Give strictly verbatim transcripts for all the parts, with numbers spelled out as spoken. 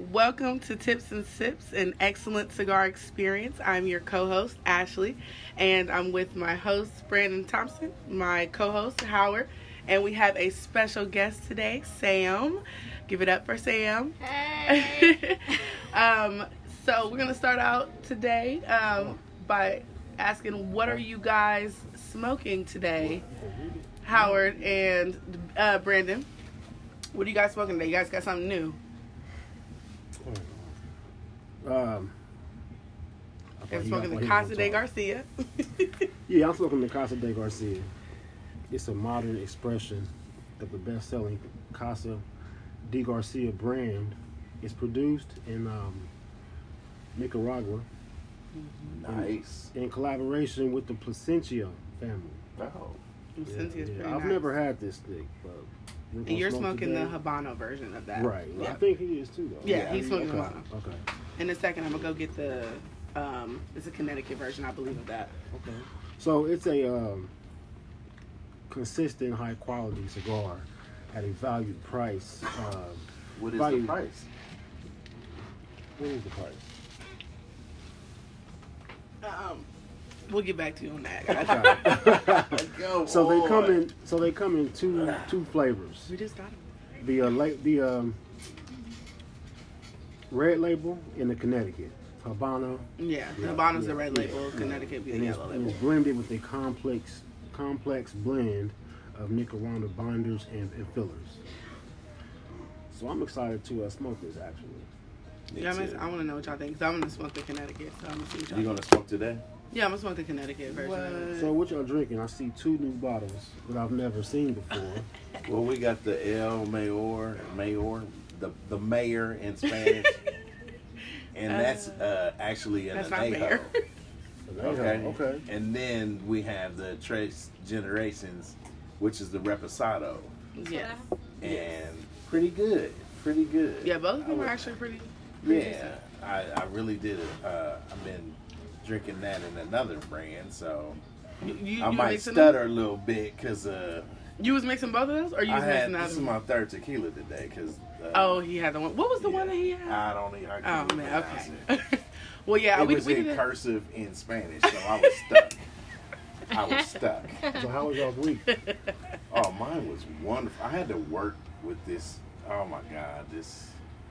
Welcome to Tips and Sips, an excellent cigar experience. I'm your co-host, Ashley, and I'm with my host, Brandon Thompson, my co-host, Howard, and we have a special guest today, Sam. Give it up for Sam. Hey! um, so we're going to start out today um, by asking, what are you guys smoking today? Howard and uh, Brandon, what are you guys smoking today? You guys got something new? Um, I'm smoking the Casa de Garcia. Yeah, I'm smoking the Casa de Garcia. It's a modern expression of the best-selling Casa de Garcia brand. It's produced in um, Nicaragua. Nice. In, in collaboration with the Plasencia family. Oh. Plasencia's Yeah, yeah. pretty I've nice. never had this stick, but we're And gonna you're smoke smoking today. the Habano version of that. Right. Yeah. I think he is too, though. Yeah, Yeah, he's smoking okay. Habano. Okay. In a second, I'm going to go get the, um, it's a Connecticut version, I believe, of that. Okay. So it's a um, consistent, high-quality cigar at a valued price. Um, What is value- the price? What is the price? Um, we'll get back to you on that, guys. Okay. Go so they come on. in. So they come in two two flavors. We just got it. The uh, la- the um, red label in the Connecticut Habano, Yeah, the Yeah, Habano's the yeah, red yeah, label, yeah. Connecticut be the and it's, yellow and label. it's blended with a complex complex blend of Nicaraguan binders and, and fillers. So I'm excited to uh, smoke this actually. Me Yeah, I'm too. gonna- I want to know what y'all think, because I'm going to smoke the Connecticut, so I'm going to see what y'all You think. gonna smoke today? Yeah, I'm going to smoke the Connecticut version. So what y'all drinking? I see two new bottles that I've never seen before. Well, we got the El Mayor, Mayor, the the mayor in Spanish, and that's uh, actually an That's not anejo. mayor. Okay. Okay. And then we have the Tres Generations, which is the Reposado, Yes. and pretty good, pretty good. Yeah, both of I them are would- actually pretty, pretty Yeah, I, I really did it. Uh, I've been drinking that in another brand, so You, you, I you might mixing stutter them? a little bit because uh, You was mixing both of those, or you I was had mixing the this other is one? my third tequila today. Because uh, Oh, he had the one. What was the yeah, one that he had? I don't even. I Oh can't man, pronounce okay. it. Well, yeah, It we was we in did. cursive in Spanish, so I was stuck. I was stuck. So how was y'all's week? Oh, mine was wonderful. I had to work with this. Oh my God, this.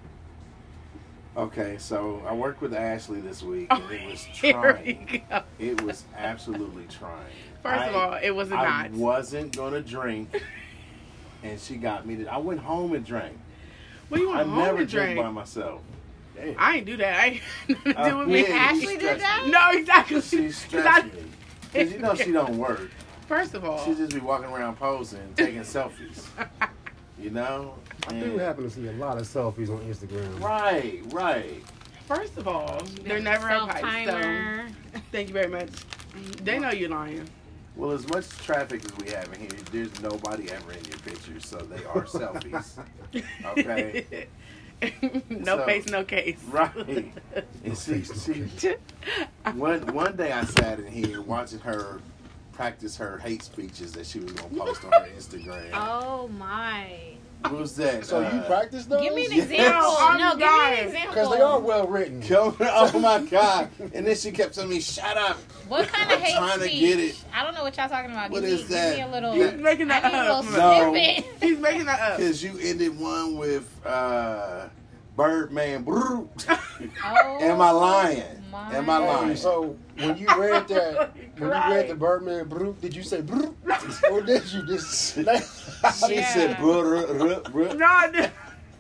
Okay, so I worked with Ashley this week, and it was Here we trying. go. It was absolutely trying. First of I- all, it was a I not. wasn't gonna drink, and she got me to. I went home and drank. What do you want I home never to drink drink? by myself. Damn. I ain't do that. I ain't nothing to do Uh, with me. yeah, Ashley you did stressed that? me. No, exactly. She 'Cause stressed I- me. Cause you know she don't work. First of all, She just be walking around posing, taking selfies. You know. I And- do happen to see a lot of selfies on Instagram. Right, right. first of all, they're never a pipe. So Self-timer. thank you very much. They know you're lying. Well, as much traffic as we have in here, there's nobody ever in your pictures, so they are selfies. Okay. No So- face, no case. Right. And she, she, one one day I sat in here watching her practice her hate speeches that she was gonna post on her Instagram. Oh my. What was that? So you Uh, practice those? Give me an Yes. example. I'm No, give me dying. an example. Because they are well written. Go- oh my God! And then she kept telling me, "Shut up." What kind of I'm hate trying to speech? get it. I don't know what y'all talking about. What give is me, that? Give me a little. You- He's making I that need a up. little No. snippet. He's making that up. Because you ended one with uh, Birdman. Brrr. Oh, Am I lying? my Am I lying? Hey, so when you read that, when you read the Birdman Brook, did you say Brook? Or did you just She Yeah. said, brr, brr, brr. No, I didn't.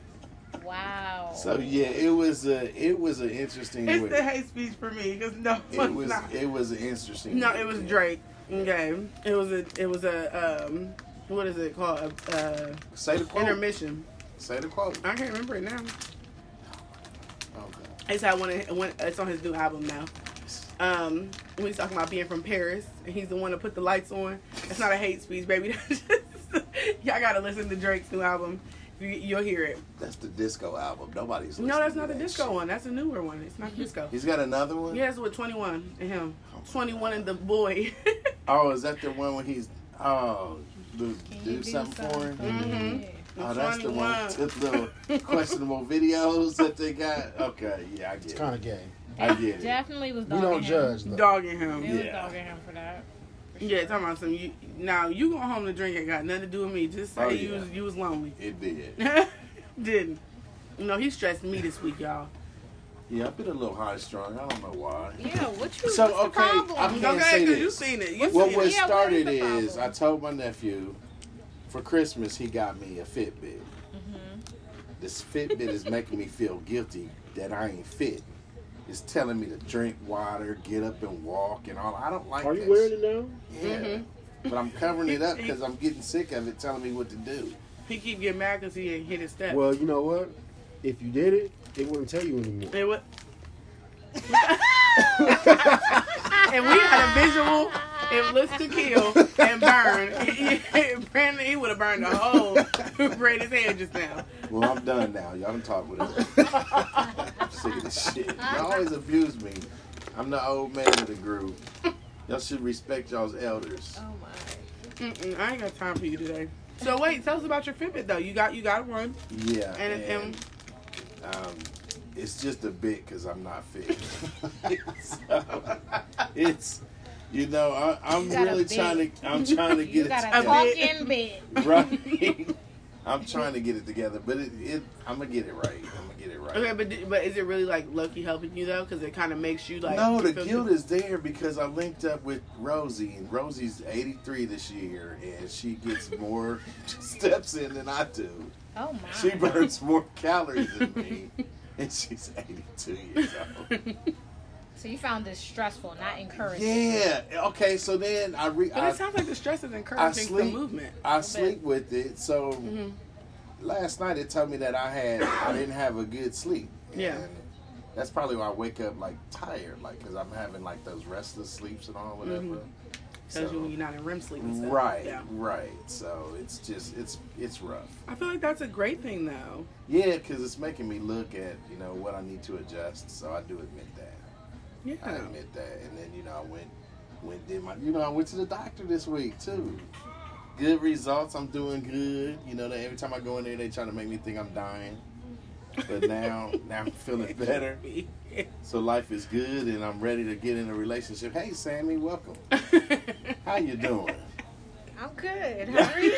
Wow. So yeah, it was a it was an interesting It's week. the hate speech for me because no, It it's was not. it was an interesting. No, week, it was yeah. Drake. Okay, it was a it was a um what is it called? Uh, Say the quote. intermission. Say the quote. I can't remember it now. Okay. It's had one. Of, one it's on his new album now. Um, when he's talking about being from Paris, and he's the one to put the lights on. It's not a hate speech, baby. Y'all gotta listen to Drake's new album. You, you'll hear it. That's the disco album. Nobody's listening No, that's to not the that disco shit. one. That's a newer one. It's not disco. He's got another one. Yeah, it's with twenty-one and him. twenty-one and the boy. Oh, is that the one when he's oh do, Can do you something for him? Mhm. Oh, that's Which the one one you with the little questionable videos that they got. Okay, yeah, I get It's it. kind of gay. I get it. Definitely was We dogging don't him. judge, though. Dogging him. It was Yeah. dogging him for that. For Yeah, sure. talking about some. You, now you go home to drink. It got nothing to do with me. Just say Oh, you yeah. was you was lonely. It did. Didn't. You know, he stressed me this week, y'all. Yeah, I've been a little high strong. I don't know why. Yeah, what you? So, what's the okay, problem? I'm- Can't Okay, say because this. you seen it. You What's Well, seen what it. Yeah, what started is the is problem? I told my nephew for Christmas he got me a Fitbit. Mhm. This Fitbit is making me feel guilty that I ain't fit. It's telling me to drink water, get up and walk, and all. I don't like. Are that you wearing shit. it now? Yeah, Mhm. but I'm covering it up because I'm getting sick of it telling me what to do. He keep getting mad because he ain't hit his step. Well, you know what? If you did it, it wouldn't tell you anymore. And what? And we had a visual. It looks to kill and burn. Brandon, he would have burned the whole Brady's head just now. Well, I'm done now. Y'all can talk with him. I'm sick of this shit. Y'all always abuse me. I'm the old man of the group. Y'all should respect y'all's elders. Oh my. Mm-mm, I ain't got time for you today. So wait, tell us about your Fitbit though. You got you got one. Yeah, And- and, um, it's just a bit because I'm not fit. So, it's, you know, I, I'm You got a really bit. trying to. I'm trying to You get it got a together. talking bit. Right. I'm trying to get it together, but it, it I'm gonna get it right. I'm gonna get it right. Okay, but di- but is it really like low-key helping you though? Because it kind of makes you like. no, the feel guilt good. is there because I linked up with Rosie, and Rosie's eighty-three this year, and she gets more steps in than I do. Oh my. She burns more calories than me, and she's eighty-two years old. So you found this stressful, not encouraging. Yeah. Okay. So then I re. But I, it sounds like the stress is I encouraging the sleep. movement. I sleep with it. So hmm last night it told me that I had I didn't have a good sleep. Yeah. And that's probably why I wake up like tired, like because I'm having like those restless sleeps and all whatever. Mhm. Tells you when you're not in R E M sleep and stuff. Right, Yeah. right. So it's just it's it's rough. I feel like that's a great thing though. Yeah, because it's making me look at you know what I need to adjust. So I do admit that. I Yeah. admit that. And then you know I went went did my you know I went to the doctor this week too. Good results. I'm doing good. You know, they, every time I go in there, they try to make me think I'm dying. But now, now I'm feeling better. So life is good, and I'm ready to get in a relationship. Hey, Sammy, welcome. How you doing? I'm good. How are you?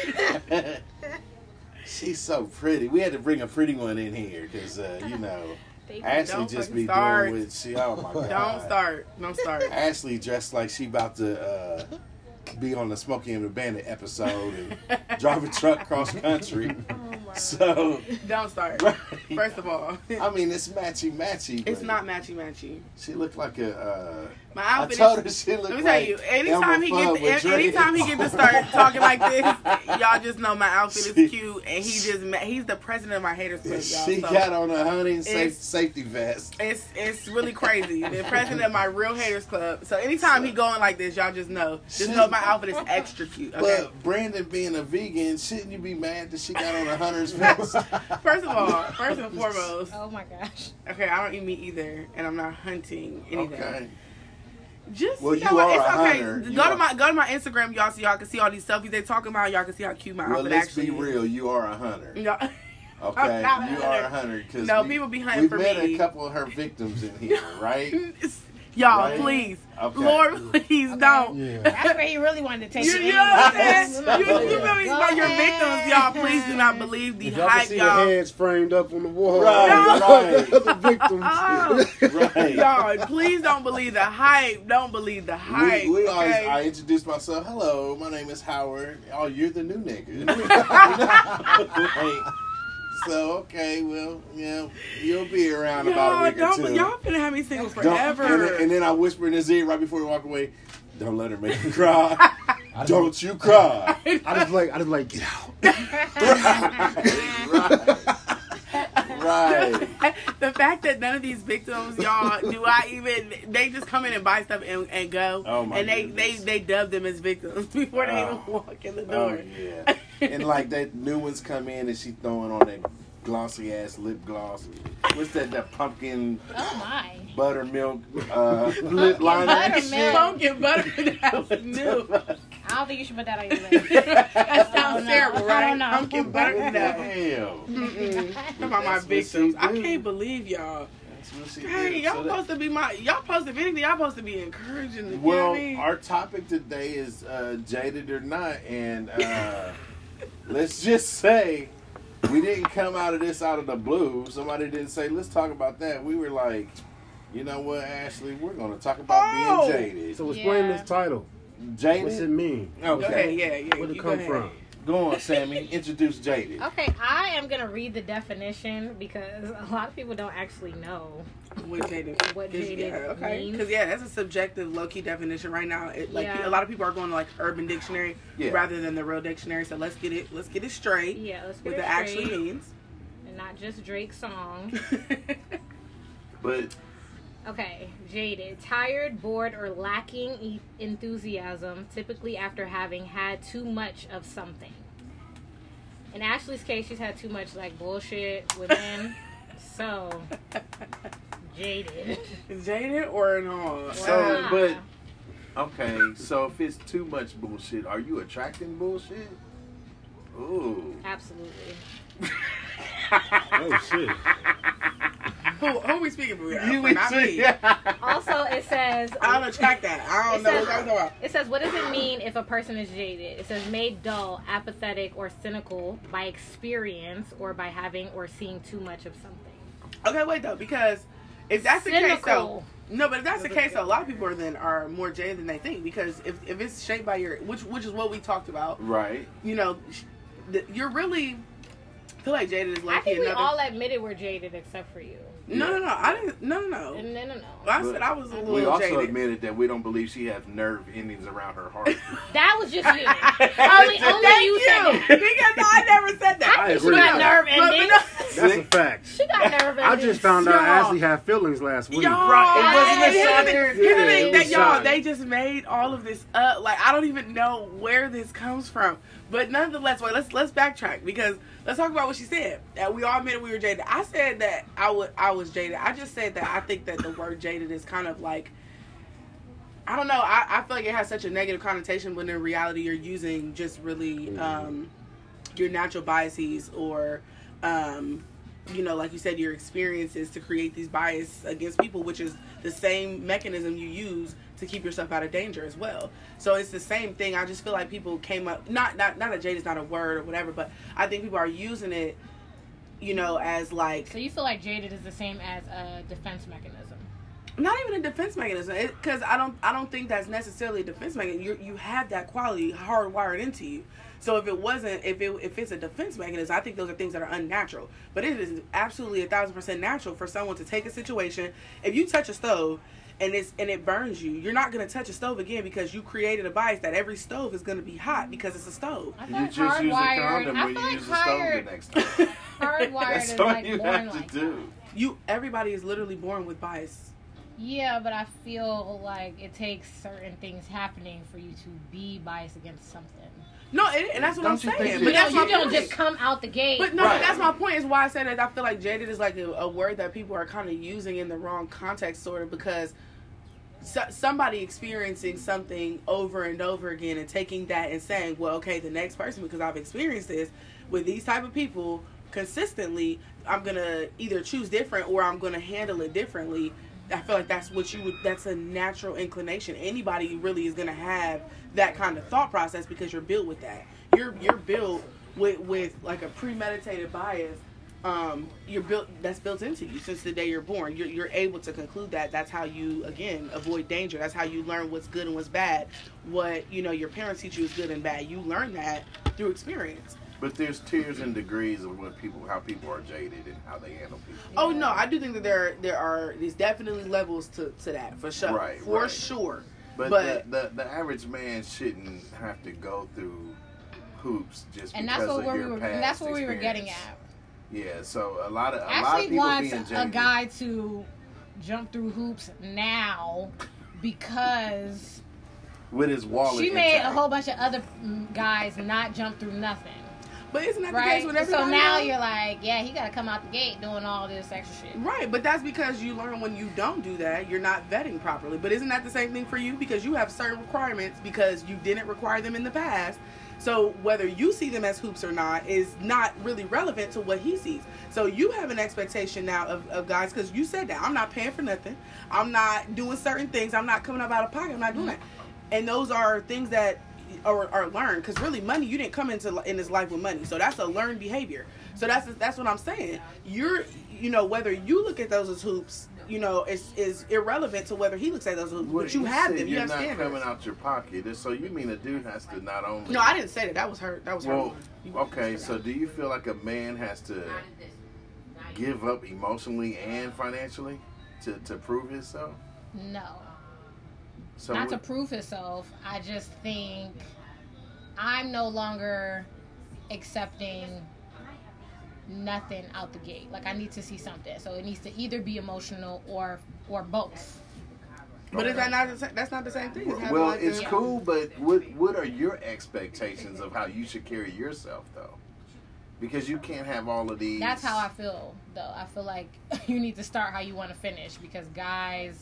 She's so pretty. We had to bring a pretty one in here because, uh, you know, Thank you. Ashley Don't just fucking be start. doing what she. Oh my god! Don't start. Don't start. Ashley dressed like she about to uh, be on the Smokey and the Bandit episode and drive a truck cross country. Oh my. So, Don't start. right. First of all, I mean, it's matchy matchy. it's but not matchy matchy. She looked like a. Uh, My I outfit told her is. she looked Let me like tell you, anytime Elmer he Fudd gets, with to, anytime he dreads. gets to start talking like this, y'all just know my outfit She- is cute, and he just ma- he's the president of my haters club, y'all. She so got on a hunting safe, It's- safety vest. it's it's really crazy. The president of my real haters club. So anytime he going like this, y'all just know, just know my outfit is extra cute. Okay. But Brandon being a vegan, shouldn't you be mad that she got on a hunter's vest? First of all, first and foremost, Oh my gosh. okay, I don't eat meat either, and I'm not hunting anything. Okay. Just Well, you know you what? are It's a okay. hunter. You Go are- to my go to my Instagram, y'all, so y'all can see all these selfies they talking about. Y'all can see how cute my Well, outfit let's actually be real. You are a hunter. is. No, Okay, I'm not a you are a hunter. hunter. Cause No, we, people be hunting we've for met me. a couple of her victims in here, right? y'all, Right? please, Okay. Lord, please Okay. don't. Yeah. That's where he really wanted to take You, it. you know what I'm saying? You, you Go feel me? But your ahead. victims, y'all, please do not believe the If y'all can hype, see the y'all. heads framed up on the wall, Right, right. the victims. Oh. Right. Y'all, please don't believe the hype. Don't believe the hype. We, we always, okay? I introduced myself. Hello, my name is Howard. Oh, you're the new nigga. Like, so okay, well, yeah, you'll be around about a Y'all, week or don't, two. y'all finna have me single Don't- forever. and, then, and then I whisper in his ear right before we walk away. Don't let her make you cry. I Don't you cry. I just like, I just like, get out. Right. Right. The fact that none of these victims, y'all, do I even? They just come in and buy stuff and, and go, Oh, my and they, goodness. they they dub them as victims before they Oh. even walk in the Oh door. yeah. And like that new ones come in and she throwing on that glossy ass lip gloss. What's that? That pumpkin Oh my. buttermilk uh, lip liner. and buttermilk. shit. Pumpkin butter, that's new. I don't think you should put that on your list. That sounds know. terrible, I right? don't know. Pumpkin butter? No. Damn. Mm-mm. Talking about my That's what she victims. I do. can't believe y'all. That's what she Hey, did. y'all So that- supposed to be my. Y'all supposed to, if anything, y'all supposed to be encouraging. The, Well, you know what I mean? our topic today is uh, jaded or not, and uh, let's just say we didn't come out of this out of the blue. Somebody didn't say, let's talk about that. We were like, you know what, Ashley, we're going to talk about Oh! being jaded. So explain Yeah. this title. Jaded? What's it mean? Go ahead, Okay. yeah, yeah. Where'd it you come go from? ahead. Go on, Sammy. Introduce jaded. Okay, I am gonna read the definition because a lot of people don't actually know. What jaded? What is- jaded yeah, okay. means. Because yeah, that's a subjective, low key definition right now. It, like Yeah. a lot of people are going to like Urban Dictionary Yeah. rather than the real dictionary. So let's get it. Let's get it straight. Yeah, let's What get it it actually straight. means. And not just Drake's song. But Okay, jaded. Tired, bored, or lacking e- enthusiasm, typically after having had too much of something. In Ashley's case, she's had too much, like, bullshit with men. So, jaded. Jaded or no? So, Wow. but okay, so if it's too much bullshit, are you attracting bullshit? Ooh. Absolutely. Oh shit! Who, who we speaking for? You For not me. Also, it says... I don't attract that. I don't It know says- what I'm talking about. It says, what does it mean if a person is jaded? It says, made dull, apathetic, or cynical by experience or by having or seeing too much of something. Okay, wait though, because if that's the case, though, Cynical. no, but if that's the case, though, a lot of people are then are more jaded than they think because if, if it's shaped by your, which which is what we talked about, Right. you know, sh- the, you're really I feel like jaded is I like think we another. all admitted we're jaded except for you. no, no, no, I didn't. No, no, no. No, no, no. I said I was a little We also jaded. admitted that we don't believe she has nerve endings around her heart. That was just you. only only Thank you said that. because no, I never said that. I think she agree got with nerve But- but endings. no- That's a fact. She got nerve endings. I just found out Y'all. Ashley had feelings last week. Y'all, Right, it wasn't a and here's the shot thing- there. here's the Yeah, thing it that was y'all, shot. they just made all of this up. Like I don't even know where this comes from. But nonetheless, wait, let's let's backtrack because let's talk about what she said. That we all admitted we were jaded. I said that I would I was jaded. I just said that I think that the word jaded is kind of like I don't know. I, I feel like it has such a negative connotation when in reality you're using just really um, your natural biases or um, you know, like you said, your experiences to create these bias against people, which is the same mechanism you use to keep yourself out of danger as well. So it's the same thing. I just feel like people came up, not not not that jade is not a word or whatever, but I think people are using it, you know, as like So you feel like jaded is the same as a defense mechanism? not even a defense mechanism, because I don't I don't think that's necessarily a defense mechanism. You you have that quality hardwired into you. So if it wasn't, if it if it's a defense mechanism, I think those are things that are unnatural. But it is absolutely a thousand percent natural for someone to take a situation. If you touch a stove and it's and it burns you, you're not gonna touch a stove again because you created a bias that every stove is gonna be hot because it's a stove. I You thought just use a hardwired. condom I when feel you like use the stove the hard, next time. hardwired That's is all like you born have to like do. that. You everybody is literally born with bias. Yeah, but I feel like it takes certain things happening for you to be biased against something. No, it, and that's what Don't I'm you think saying. that- But You know, that's you my don't point. just come out the gate. But no, Right. that's my point. Is why I said that I feel like jaded is like a, a word that people are kind of using in the wrong context, sort of, because so, somebody experiencing something over and over again and taking that and saying, well, okay, the next person, because I've experienced this with these type of people consistently, I'm gonna either choose different or I'm gonna handle it differently. I feel like that's what you would, that's a natural inclination. Anybody really is gonna have that kind of thought process because you're built with that. You're you're built with with like a premeditated bias. Um, you're built that's built into you since the day you're born. You're you're able to conclude that. That's how you again avoid danger. That's how you learn what's good and what's bad. What you know your parents teach you is good and bad. You learn that through experience. But there's tiers and degrees of what people, how people are jaded and how they handle people. Oh no, I do think that there there are there's definitely levels to, to that for sure, Right, for right. sure. But, But- the, the the average man shouldn't have to go through hoops just and because that's what of we your were. past And that's what we were getting experience. at. Yeah, so a lot of a lot of Ashley people wants being a jaded. guy to jump through hoops now because with his wallet. she made intact. a whole bunch of other mm, guys not jump through nothing. But isn't that right? the case with everybody? So now else? you're like, yeah, he got to come out the gate doing all this extra shit. Right, but that's because you learn when you don't do that, you're not vetting properly. But isn't that the same thing for you? Because you have certain requirements because you didn't require them in the past. So whether you see them as hoops or not is not really relevant to what he sees. So you have an expectation now of, of guys, because you said that. I'm not paying for nothing. I'm not doing certain things. I'm not coming up out of pocket. I'm not doing that. And those are things that are, are learned, because really money, you didn't come into in this life with money. So that's a learned behavior. So that's that's what I'm saying. You're, you know, whether you look at those as hoops, you know, is is irrelevant to whether he looks at those as hoops. Well, but you, you have them. You you're have not standards. coming out your pocket. So you mean a dude has to not only... No, I didn't say that. That was her. That was well, her. okay, so do you feel like a man has to give up emotionally and financially to, to prove himself? No. So Not what, to prove himself. I just think I'm no longer accepting nothing out the gate. Like, I need to see something. So it needs to either be emotional or or both. But is that not the, sa- that's not the same thing as having well, like it's a- cool, but what what are your expectations of how you should carry yourself, though? Because you can't have all of these. That's how I feel, though. I feel like you need to start how you want to finish, because guys,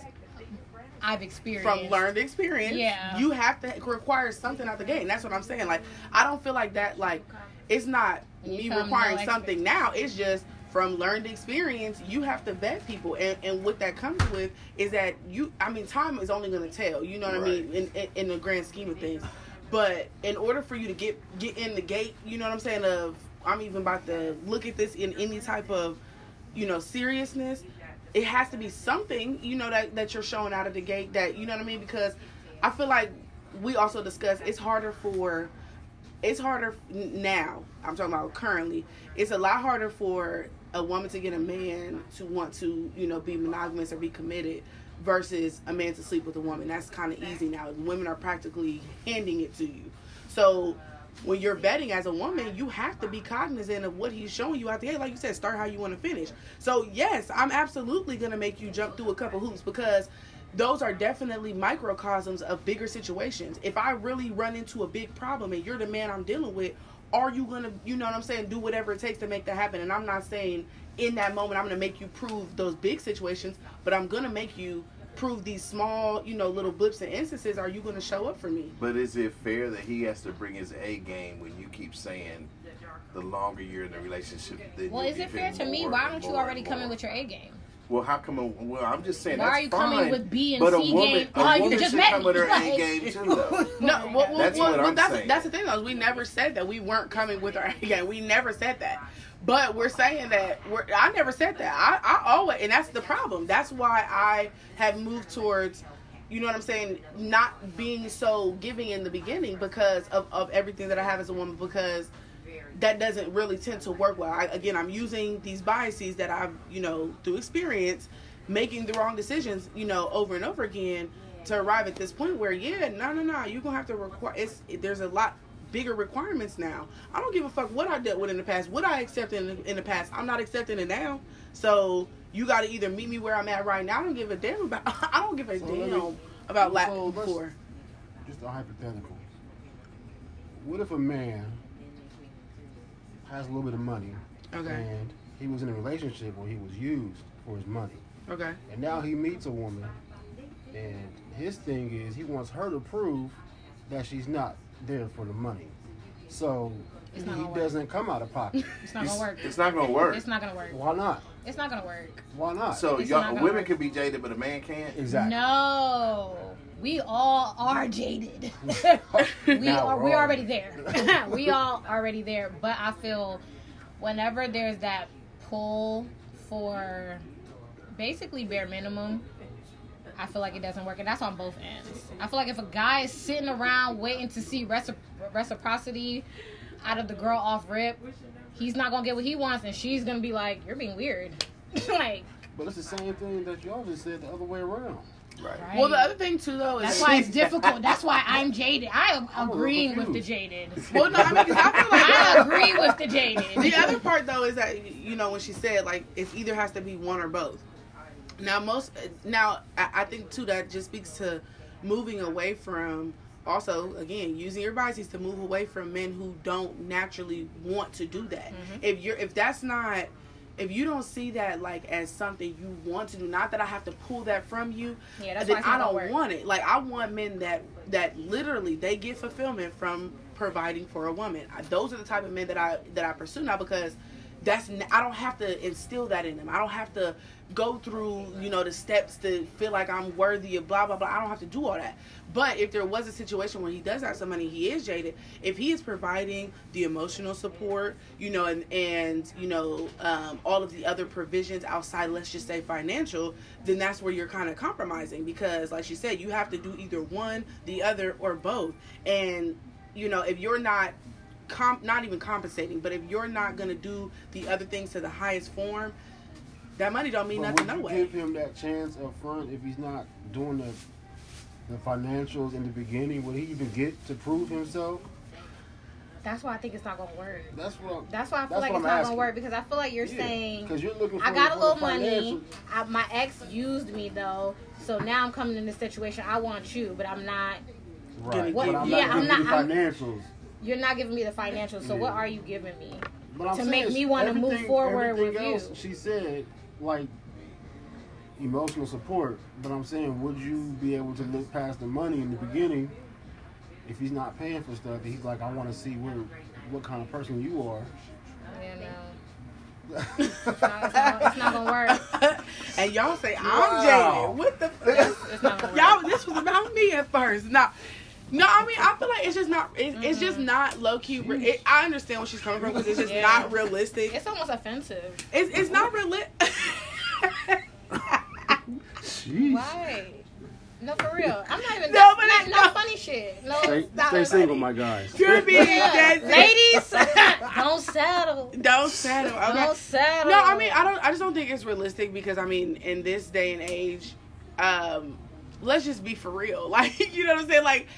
I've experienced from learned experience. Yeah. You have to require something out the gate. And that's what I'm saying. Like, I don't feel like that, like, it's not You me come requiring no something now. It's just from learned experience, you have to vet people. And, and what that comes with is that you, I mean, time is only going to tell, you know what Right. I mean, in, in, in the grand scheme of things. But in order for you to get, get in the gate, you know what I'm saying, of, I'm even about to look at this in any type of, you know, seriousness, it has to be something, you know, that, that you're showing out of the gate that, you know what I mean? Because I feel like we also discussed it's harder for, it's harder now, I'm talking about currently, it's a lot harder for a woman to get a man to want to, you know, be monogamous or be committed versus a man to sleep with a woman. That's kind of easy now. Women are practically handing it to you. So when you're vetting as a woman, you have to be cognizant of what he's showing you out the gate. Like you said, start how you want to finish. So yes, I'm absolutely going to make you jump through a couple hoops, because those are definitely microcosms of bigger situations. If I really run into a big problem and you're the man I'm dealing with, are you going to, you know what I'm saying, do whatever it takes to make that happen? And I'm not saying in that moment I'm going to make you prove those big situations, but I'm going to make you prove these small, you know, little blips and instances. Are you going to show up for me? But is it fair that he has to bring his A game when you keep saying the longer you're in the relationship? Then Well, you'll is it give fair him to me? more Why and don't you more already and come in more? with your A game? Well, how come? A, well, I'm just saying Why that's are you fine. coming with B and but C a woman, game? a Oh, you woman just should met come me. with her Like- A game too, though. No, well, well, That's well, what well, I'm that's, saying. that's the thing, though. We never said that we weren't coming with our game. We never said that. But we're saying that we're. I never said that. I, I always, and that's the problem. That's why I have moved towards, you know what I'm saying, not being so giving in the beginning because of, of everything that I have as a woman, because that doesn't really tend to work well. I, again, I'm using these biases that I've, you know, through experience, making the wrong decisions, you know, over and over again to arrive at this point where, yeah, no, no, no, you're going to have to require, it's, there's a lot bigger requirements now. I don't give a fuck what I dealt with in the past. What I accepted in, in the past, I'm not accepting it now. So you got to either meet me where I'm at right now. I don't give a damn about, I don't give a So damn let me- about so Latin let's- before. Just a hypothetical. What if a man has a little bit of money, Okay. and he was in a relationship where he was used for his money, Okay. and now he meets a woman, and his thing is he wants her to prove that she's not there for the money. So It's he not gonna work. doesn't come out of pocket. It's not gonna work. It's not gonna work. It's not gonna work. Why not? It's not gonna work. Why not? So It's y'all, not gonna women work. can be jaded, but a man can't. exactly. No, we all are jaded. we Now are. we're We're all- already there. we all already there. But I feel whenever there's that pull for basically bare minimum, I feel like it doesn't work, and that's on both ends. I feel like if a guy is sitting around waiting to see recipro- reciprocity out of the girl off rip, he's not gonna get what he wants, and she's gonna be like, "You're being weird." Like, But it's the same thing that y'all just said the other way around. Right. right? Well, the other thing, too, though, is... That's why it's difficult. That's why I'm jaded. I am I'm a little agreeing with the confused. jaded. Well, no, I mean, 'cause I feel like... I agree with the jaded. The other part, though, is that, you know, when she said, like, it either has to be one or both. Now, most... Now, I, I think, too, that just speaks to moving away from also, again, using your biases to move away from men who don't naturally want to do that. Mm-hmm. If you're, if that's not, if you don't see that like as something you want to do, not that I have to pull that from you, yeah, that's then why I don't work. want it. Like I want men that that literally they get fulfillment from providing for a woman. I, those are the type of men that I that I pursue now, because that's I don't have to instill that in them. I don't have to go through, you know, the steps to feel like I'm worthy of blah blah blah. I don't have to do all that. But if there was a situation where he does have some money, he is jaded, if he is providing the emotional support, you know, and and you know um, all of the other provisions outside, let's just say financial, then that's where you're kind of compromising, because like she said, you have to do either one, the other, or both. And you know, if you're not comp not even compensating, but if you're not gonna do the other things to the highest form, that money don't mean but nothing. Would No you way. give him that chance up front if he's not doing the the financials in the beginning? Would he even get to prove himself? That's why I think it's not gonna work. That's what. That's why I feel that's like what it's I'm not asking. gonna work, because I feel like you're Yeah, saying because you're looking for I got the, a little for the money. financial- I, my ex used me though, so now I'm coming in this situation. I want you, but I'm not. Right. What- But I'm yeah, not I'm giving not- you I'm- financials. You're not giving me the financials. So Yeah. what are you giving me? But I'm to saying make me wanna move everything- forward everything with else you. She said, like, emotional support. But I'm saying, would you be able to look past the money in the beginning if he's not paying for stuff? And he's like, I want to see where, what kind of person you are. Yeah, no. It's not, it's not, it's not gonna work. And y'all say I'm Wow. jaded. What the? It's not gonna work. Y'all, this was about me at first. No, no. I mean, I feel like it's just not. It, It's just not low key. Re- it, I understand where she's coming from, because it's just Yeah. not realistic. It's almost offensive. It's it's not realistic. Jeez. Why? No, for real. I'm not even. No, No, but not, it's no not- funny shit. No, Stay, stop. stay single, my guys. You're being Yeah. dead. Ladies, don't settle. Don't settle. Okay. Don't settle. No, I mean, I don't. I just don't think it's realistic, because I mean, in this day and age, um, let's just be for real. Like, you know what I'm saying? Like,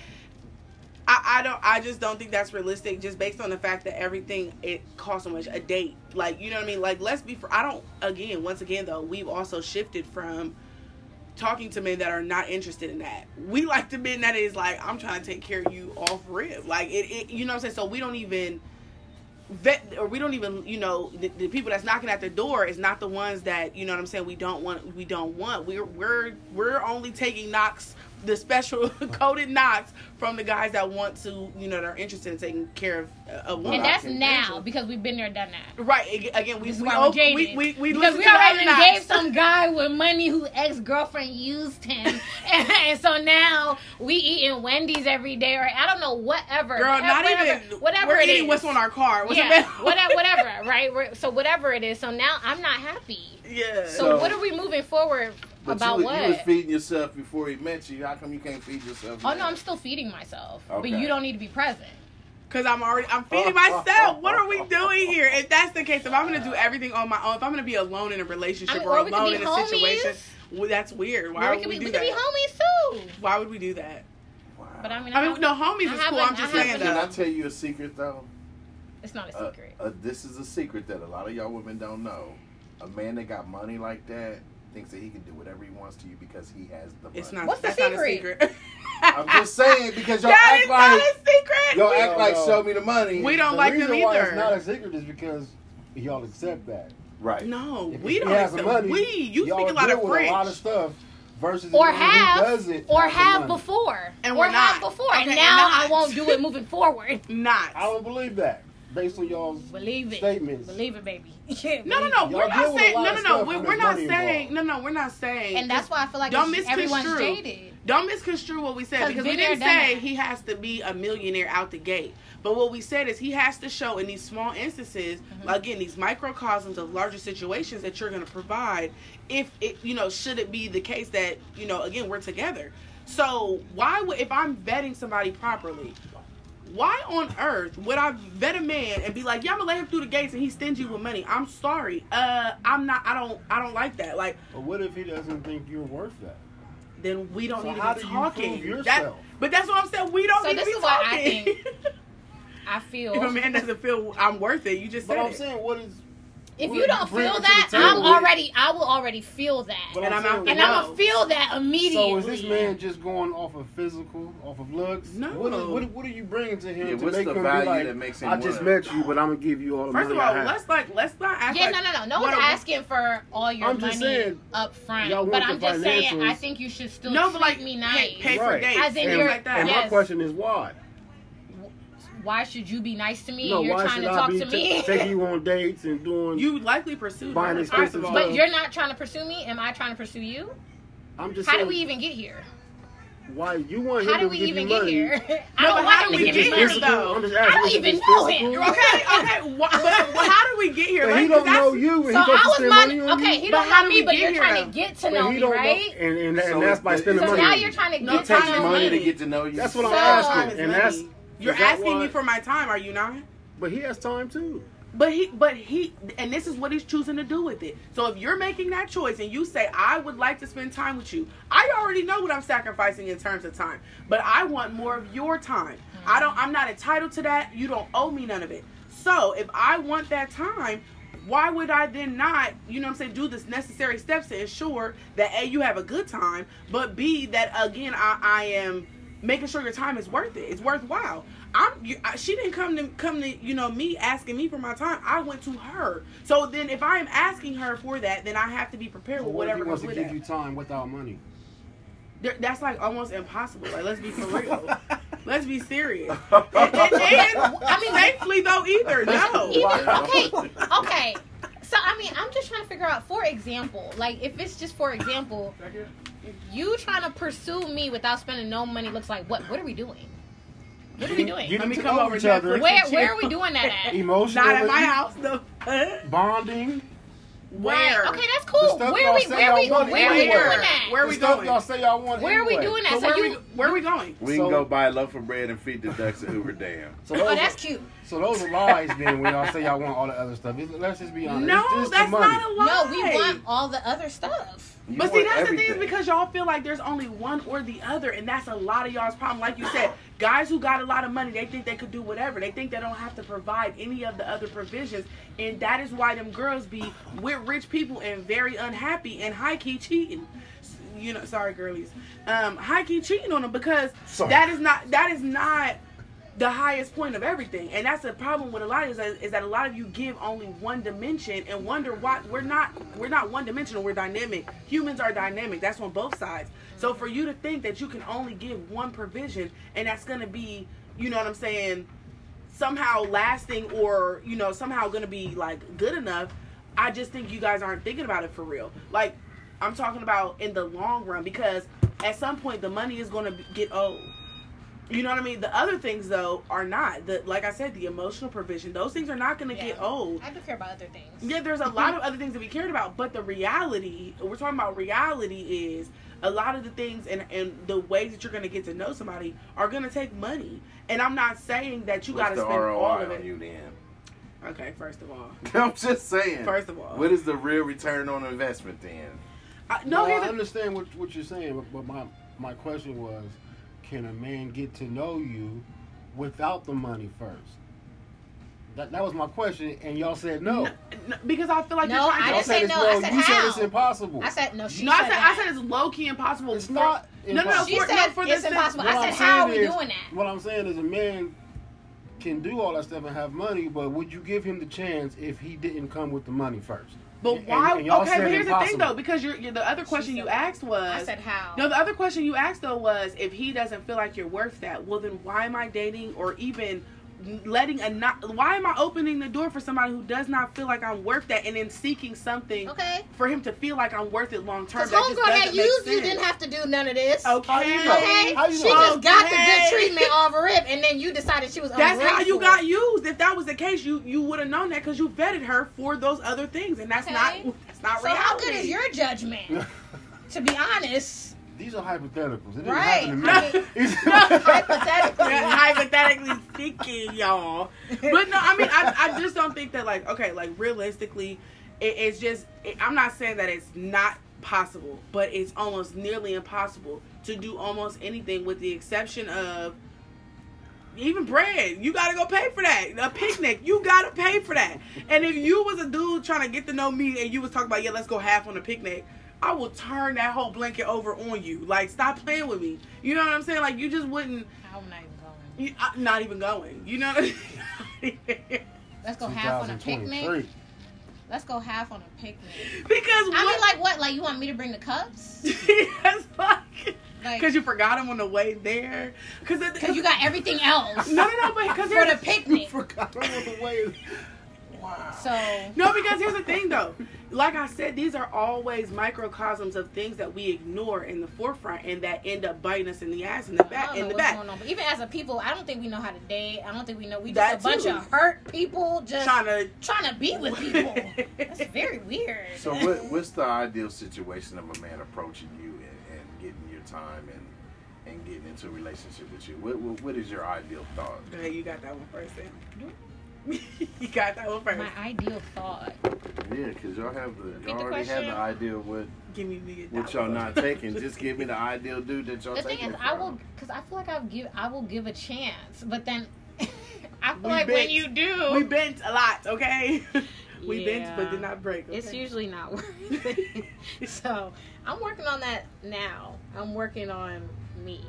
I, I don't. I just don't think that's realistic, just based on the fact that everything it costs so much. A date, like, you know what I mean? Like, let's be for. I don't. Again, once again, though, we've also shifted from talking to men that are not interested in that. We like the men that is like, I'm trying to take care of you off rib. Like, it, it you know what I'm saying? So we don't even vet, or we don't even, you know, the, the people that's knocking at the door is not the ones that, you know what I'm saying, we don't want, we don't want. We're, we're, we're only taking knocks, the special coded knocks from the guys that want to, you know, that are interested in taking care of a woman. And that's now, because we've been there, done that. Right. Ag- Again, we This is we, why we're op- jaded. we, we, we because listen we to the already other gave knocks. some guy with money whose ex-girlfriend used him. and, and so now we eating Wendy's every day, or I don't know, whatever. Girl, not whatever, even, whatever we're it eating is. what's on our car. What's yeah, available. whatever, whatever, right? We're, so whatever it is. So now I'm not happy. Yeah. So, So- what are we moving forward But about you, what? you was feeding yourself before he met you. How come you can't feed yourself? Oh now? no, I'm still feeding myself, but Okay. you don't need to be present. Because I'm already, I'm feeding myself. What are we doing here? If that's the case, if I'm going to do everything on my own, if I'm going to be alone in a relationship I mean, or or we could alone be in a homies. situation, well, that's weird. Why Or we would could we be, do we could be that? homies too. Why would we do that? Wow. But I mean, I I mean, no, homies I is cool. haven't- I'm just I saying haven't- Can I though. tell you a secret though? it's not a Uh, secret. uh, this is a secret that a lot of y'all women don't know. A man that got money like that thinks that he can do whatever he wants to you because he has the money. It's not. What's the that's not a secret? secret. I'm just saying because y'all That act is not like a secret. y'all No, act like no. show me the money. We don't The like them reason why either. it's not a secret is because y'all accept that. Right. No, If we he don't. has the accept- money, we, you y'all speak a lot deal of with a lot of French. stuff versus Or the man who have, doesn't or have the have money. before, And or we're have not. before, Okay, and and now not. I won't do it moving forward. Not. I don't believe that based on y'all's Believe it, statements. believe it, baby. No, no, no. Y'all We're deal not with a saying. lot No, of no, no. stuff We, when we're there's not money saying. involved. No, no. We're not saying. And that's why I feel like Don't it's, everyone's misconstrue. jaded. Don't misconstrue what we said, 'Cause because we been there, didn't done say that. he has to be a millionaire out the gate. But what we said is he has to show in these small instances, Mm-hmm. again, these microcosms of larger situations that you're going to provide. If it, you know, should it be the case that, you know, again, we're together. So why would, if I'm vetting somebody properly, why on earth would I vet a man and be like, yeah, I'm gonna let him through the gates and he's stingy with money? I'm sorry. Uh, I'm not. I don't. I don't like that. Like, But what if he doesn't think you're worth that? then we don't So need how to be do you talking. prove That, yourself? but that's what I'm saying. We don't So need this to be is why I talking. think- I feel. If a man doesn't feel I'm worth it, you just But said I'm it. saying, what is If What you do don't bring feel to the that, table? I'm already. I will already feel that, But And I'm saying, out and the I'm No. gonna feel that immediately. So is this man just going off of physical, off of looks? No. What, is, what, what are you bringing to him Yeah, to what's make the him value be like, that makes him I just wanna- met you, but I'm going to give you all the First of money all, I have. let's like let's not act Yeah, like no, no, no. No what one's a- asking for all your I'm just money saying, up front. y'all But want I'm the just saying, financials. I think you should still No, treat but like me pay, nice. pay for Right. dates, As in things you're- like that. And my Yes. question is why? Why should you be nice to me No, and you're why trying should to I talk be to ta- me? taking you on dates and doing... You likely pursued Buying her, expensive first of all. stuff. But you're not trying to pursue me. Am I trying to pursue you? I'm just How saying, did we even get here? why you want How him did to we give even you get money? here? I No, don't but want how him did to we give get me here, money. though? I'm just I asking, don't is even this know physical? him. Okay, okay. Why, but, but how did we get here? But Like, he don't 'cause know that's- you, and So he I supposed to was spend money. money on Okay, you. he But don't how know did me, we but get you're here, trying though? to get to But know he me, don't right? know, and, and, So and that's by it's- spending So money. now you're trying to No, get It to takes know money me. to get to know you. That's what I'm So- asking, Time is and money. that's You're is that asking why- me for my time, are you not? But he has time too. But he, but he, and this is what he's choosing to do with it. So if you're making that choice and you say, I would like to spend time with you, I already know what I'm sacrificing in terms of time. But I want more of your time. I don't, I'm not entitled to that. You don't owe me none of it. So if I want that time, why would I then not, you know what I'm saying, do the necessary steps to ensure that A, you have a good time, but B, that again, I, I am making sure your time is worth it. It's worthwhile. I'm. You, I, she didn't come to come to you know me asking me for my time. I went to her. So then, if I am asking her for that, then I have to be prepared So with what if whatever he wants comes to with give that. you time without money? There, that's like almost impossible. Like, let's be for real. Let's be serious. And, and, and I mean, thankfully though, either no. Even, okay, okay. So I mean, I'm just trying to figure out. For example, like if it's just for example, you trying to pursue me without spending no money looks like what? What are we doing? What are we doing? Get Let me to come know over each to other. Netflix. Where where are we doing that at? Emotional, Not at my house though. bonding. Where? Right. Okay, that's The cool. stuff Where y'all we say where y'all we want where we doing anywhere. that? Where are The we stuff going? y'all say y'all want. Where are we anyway. doing that? So So where, you we, where are we going? We So- can go buy a loaf of bread and feed the ducks at Hoover Dam. So those, Oh, that's cute. so those are lies. Then when y'all say y'all want all the other stuff, It's- let's just be honest. No, It's just the that's money. not a lie. No, we want all the other stuff. You But see, want that's the thing everything. is because y'all feel like there's only one or the other, and that's a lot of y'all's problem. Like you said, guys who got a lot of money, they think they could do whatever. They think they don't have to provide any of the other provisions, and that is why them girls be with rich people and very unhappy and high key cheating. You know, sorry, girlies, um, high key cheating on them because Sorry. that is not that is not the highest point of everything, and that's the problem with a lot of is that, is that a lot of you give only one dimension and wonder why we're not we're not one dimensional. We're dynamic. Humans are dynamic. That's on both sides. So for you to think that you can only give one provision and that's gonna be, you know what I'm saying, somehow lasting or you know somehow gonna be like good enough, I just think you guys aren't thinking about it for real. Like I'm talking about in the long run because at some point the money is gonna get old. You know what I mean? The other things though are not. The like I said, the emotional provision, those things are not going to Yeah. get old. I do care about other things. Yeah, there's a lot of other things to be cared about, but the reality, we're talking about reality is a lot of the things and, and the ways that you're going to get to know somebody are going to take money. And I'm not saying that you got What's to the spend R O I all of on it. you then? Okay, first of all. I'm just saying. First of all. What is the real return on investment then? I, no, No, here's I the- understand what what you're saying, but, but my my question was, can a man get to know you without the money first? That that was my question, and y'all said no. no, no, because I feel like No, you're trying I to Y'all didn't say said it's no, I said you said how. it's impossible. I said no. She No, I said said, I that. said it's low key impossible. It's for- not No, no, no. impossible. She for, said no, for it's the impossible. What I I'm said, how are saying we is- doing that? What I'm saying is a man can do all that stuff and have money, but would you give him the chance if he didn't come with the money first? But And- why? and y'all okay, said but here's the thing impossible. though, because you're, you're the other question you said- asked was. I said how. No, the other question you asked though was if he doesn't feel like you're worth that. Well, then why am I dating or even letting a not? Why am I opening the door for somebody who does not feel like I'm worth that, and then seeking something Okay. for him to feel like I'm worth it long term? Because That just homegirl doesn't that make used you sense. didn't have to do none of this. Okay. How you know? Okay, How you she know? just got the Okay. good treatment off rip, and then you decided she was That's ungrateful. how you got used. If that was the case, you you would have known that because you vetted her for those other things, and that's Okay. not that's not So reality. how good is your judgment? To be honest, These are hypotheticals. It didn't Right. happen to I me. mean- hypothetically, Yeah, hypothetically speaking, y'all. But no, I mean, I, I just don't think that, like, okay, like, realistically, it, it's just, it, I'm not saying that it's not possible, but it's almost nearly impossible to do almost anything with the exception of even bread, you gotta go pay for that. A picnic, you gotta pay for that. And if you was a dude trying to get to know me and you was talking about, yeah, let's go half on a picnic, I will turn that whole blanket over on you. Like, stop playing with me. You know what I'm saying? Like, you just wouldn't. I'm not even going. You, I, not even going. You know what I mean? Let's go half on a picnic. Let's go half on a picnic. Because I mean, like what? Like you want me to bring the cups? Yes, like. Like, Cause you forgot them on the way there. Cause, Cause you got everything else. No, no, no. But cause for the picnic. Forgot them on the way. Wow. So no, because here's the thing though. Like I said, these are always microcosms of things that we ignore in the forefront and that end up biting us in the ass in the back. I don't In know the what's back. going on. But even as a people, I don't think we know how to date. I don't think we know. We just That a bunch too. of hurt people just Trying to trying to be with people. That's very weird. So what, what's the ideal situation of a man approaching you and, and getting your time and and getting into a relationship with you? What what, what is your ideal thought? Hey, you got that one first, Sam. You got that one first. My ideal thought. Yeah, because y'all have the Repeat y'all the already have question. the idea of what Give me the what y'all not taking. Just give me the ideal dude that y'all The thing taking. is, I will, because I feel like I'll give, I will give a chance, but then I feel We like bent. when you do, We bent a lot, okay? We bent, Yeah. but did not break. Okay? it's usually not worth it. So I'm working on that now. I'm working on me.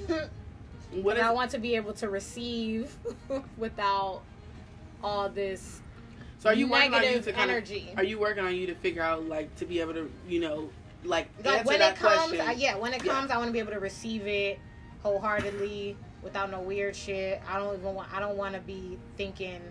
What And is, I want to be able to receive without all this so are you working on you negative to kind energy. of? Are you working on you to figure out like to be able to, you know, like Like answer when that it comes, question? I, yeah, when it Yeah. comes, I want to be able to receive it wholeheartedly without no weird shit. I don't even want. I don't want to be thinking,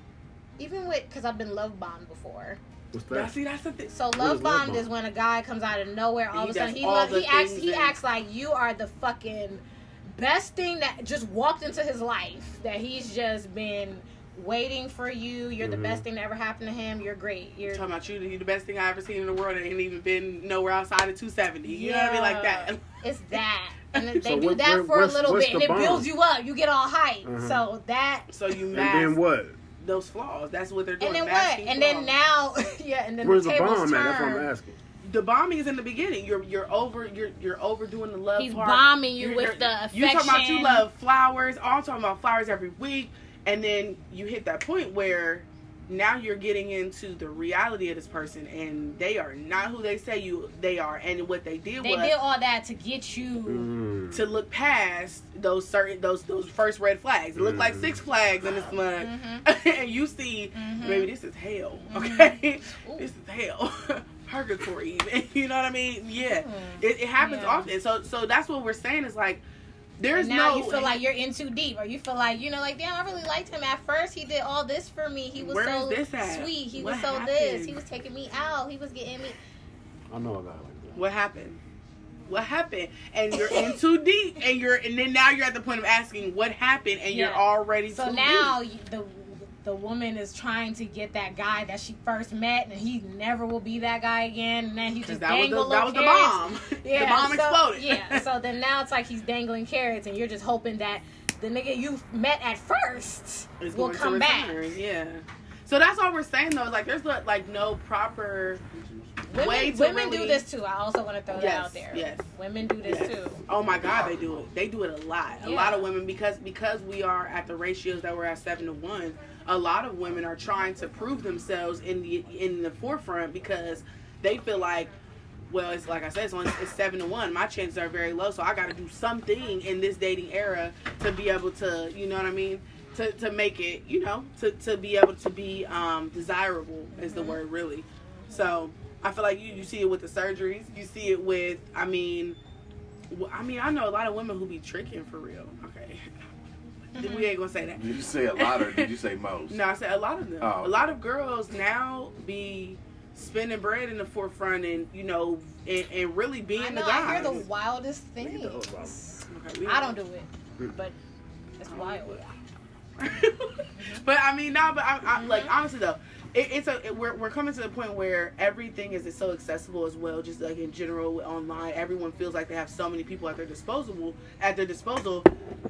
even with, because I've been love bombed before. What's Now, that? see, that's the thing. So What love is love bombed bomb? is when a guy comes out of nowhere, all He of a sudden does he all love, the he acts things he and- acts like you are the fucking best thing that just walked into his life. That he's just been waiting for you. You're Mhm. the best thing that ever happened to him. You're great. You're Talking about you, you the best thing I ever seen in the world. Ain't even been nowhere outside of two seventy. You know what I mean, like that. It's that, and then they So do what- that what- for a what's- little what's bit, and the it bomb? builds you up. You get all hype. Mhm. So that, So you And mask then what? those flaws. That's what they're doing. and then what? masking And then flaws. now, yeah, and then Where's the the tables bomb at? That's what I'm turn. asking. the bombing is in the beginning. You're you're over you're you're overdoing the love He's part. bombing you You're- with you're- the You talking about you affection. love flowers. Oh, I'm talking about flowers every week, and then you hit that point where now you're getting into the reality of this person, and they are not who they say you they are, and what they did They was did all that to get you. Mm. to look past those certain those those first red flags. It looked like Mhm. six flags in this mug, Mhm. and you see, Mhm. maybe this is hell. Mhm. Okay, Ooh. this is hell, purgatory. Even you know what I mean? Yeah, Mm. it, it happens Yeah. often. So so that's what we're saying is like, there's And now no. you feel like you're in too deep, or you feel like, you know, like, damn, I really liked him at first. He did all this for me. He was Where so is this at? sweet. He What was so happened? this. He was taking me out. He was getting me. I know a guy like that. what happened. What happened? And you're in too deep, and you're and then now you're at the point of asking what happened, and you're Yeah. already So too now deep. you- the the woman is trying to get that guy that she first met, and he never will be that guy again. And then he Because just that was the dangled that was the carrots. bomb. Yeah, the bomb so, exploded. Yeah. So then now it's like he's dangling carrots, and you're just hoping that the nigga you met at first It's will going to come back. return, yeah. So that's all we're saying though. Is like there's not, like no proper Women, way to women really, do this too. I also want to throw that Yes, out there. yes. Women do this Yes. too. Oh my God, they do it. They do it a lot. A Yeah. lot of women because because we are at the ratios that we're at seven to one. A lot of women are trying to prove themselves in the in the forefront because they feel like, well, it's like I said, it's, only, it's seven to one. My chances are very low, so I got to do something in this dating era to be able to, you know what I mean, to to make it, you know, to to be able to be um, desirable is the Mhm. word really. So I feel like you you see it with the surgeries, you see it with, I mean, w- I mean I know a lot of women who be tricking for real. Okay, Mhm. we ain't gonna say that. Did you say a lot or did you say most? No, I said a lot of them. Oh. A lot of girls now be spending bread in the forefront, and you know, and, and really being I know. the guys. I hear the wildest Look at those things. Okay, we I don't do it, but it's I don't wild. do it. But I mean, no, but I, I like honestly though, it, it's a it, we're we're coming to the point where everything is so accessible as well. Just like in general online, everyone feels like they have so many people at their disposal at their disposal.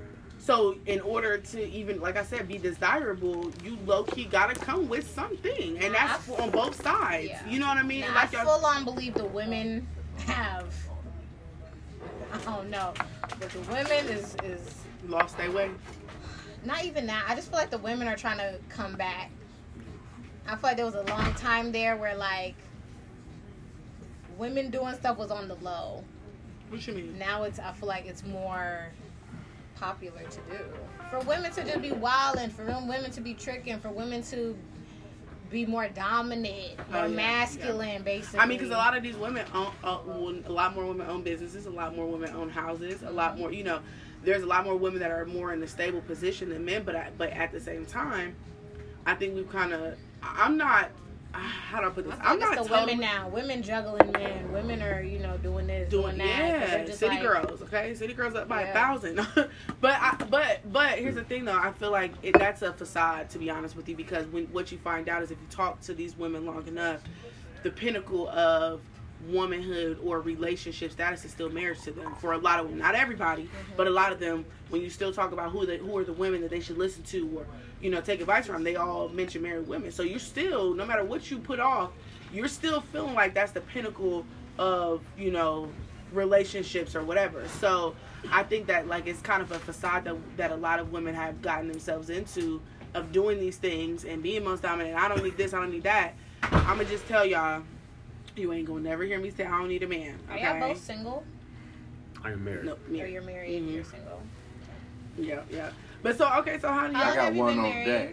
So in order to even, like I said, be desirable, you low key gotta come with something, and that's I- on both sides. Yeah. You know what I mean? Now, And like I y'all- full on believe the women have. I don't know, but the women is is lost their way. not even that. I just feel like the women are trying to come back. I feel like there was a long time there where, like, women doing stuff was on the low. What you mean? Now it's, I feel like it's more popular to do. For women to just be wilding, for women to be tricking, for women to be more dominant, more Oh, yeah, masculine, yeah. basically. I mean, because a lot of these women own, own, a lot more women own businesses, a lot more women own houses, a lot more, you know, there's a lot more women that are more in a stable position than men, but I, but at the same time, I think we've kind of, I'm not, how do I put this? I I'm think not it's the totally, women now. Women juggling men. Women are, you know, doing this, doing, doing that. 'Cause they're yeah, just city like, girls, okay, city girls up by Yeah. a thousand. but I, but but here's the thing though, I feel like it, that's a facade, to be honest with you, because when what you find out is if you talk to these women long enough, the pinnacle of womanhood or relationship status is still marriage to them for a lot of women. Not everybody, Mm-hmm. but a lot of them. When you still talk about who they, who are the women that they should listen to or you know take advice from, they all mention married women. So you're still, no matter what you put off, you're still feeling like that's the pinnacle of you know relationships or whatever. So I think that like it's kind of a facade that that a lot of women have gotten themselves into of doing these things and being most dominant. I don't need this, I don't need that. I'ma just tell y'all, you ain't gonna never hear me say I don't need a man. Are Okay? y'all both single? I am married. No, Or yeah. you're married and Mhm. you're single? Yeah, yeah. But so okay, so how do How I y'all long got have you one been on married? deck.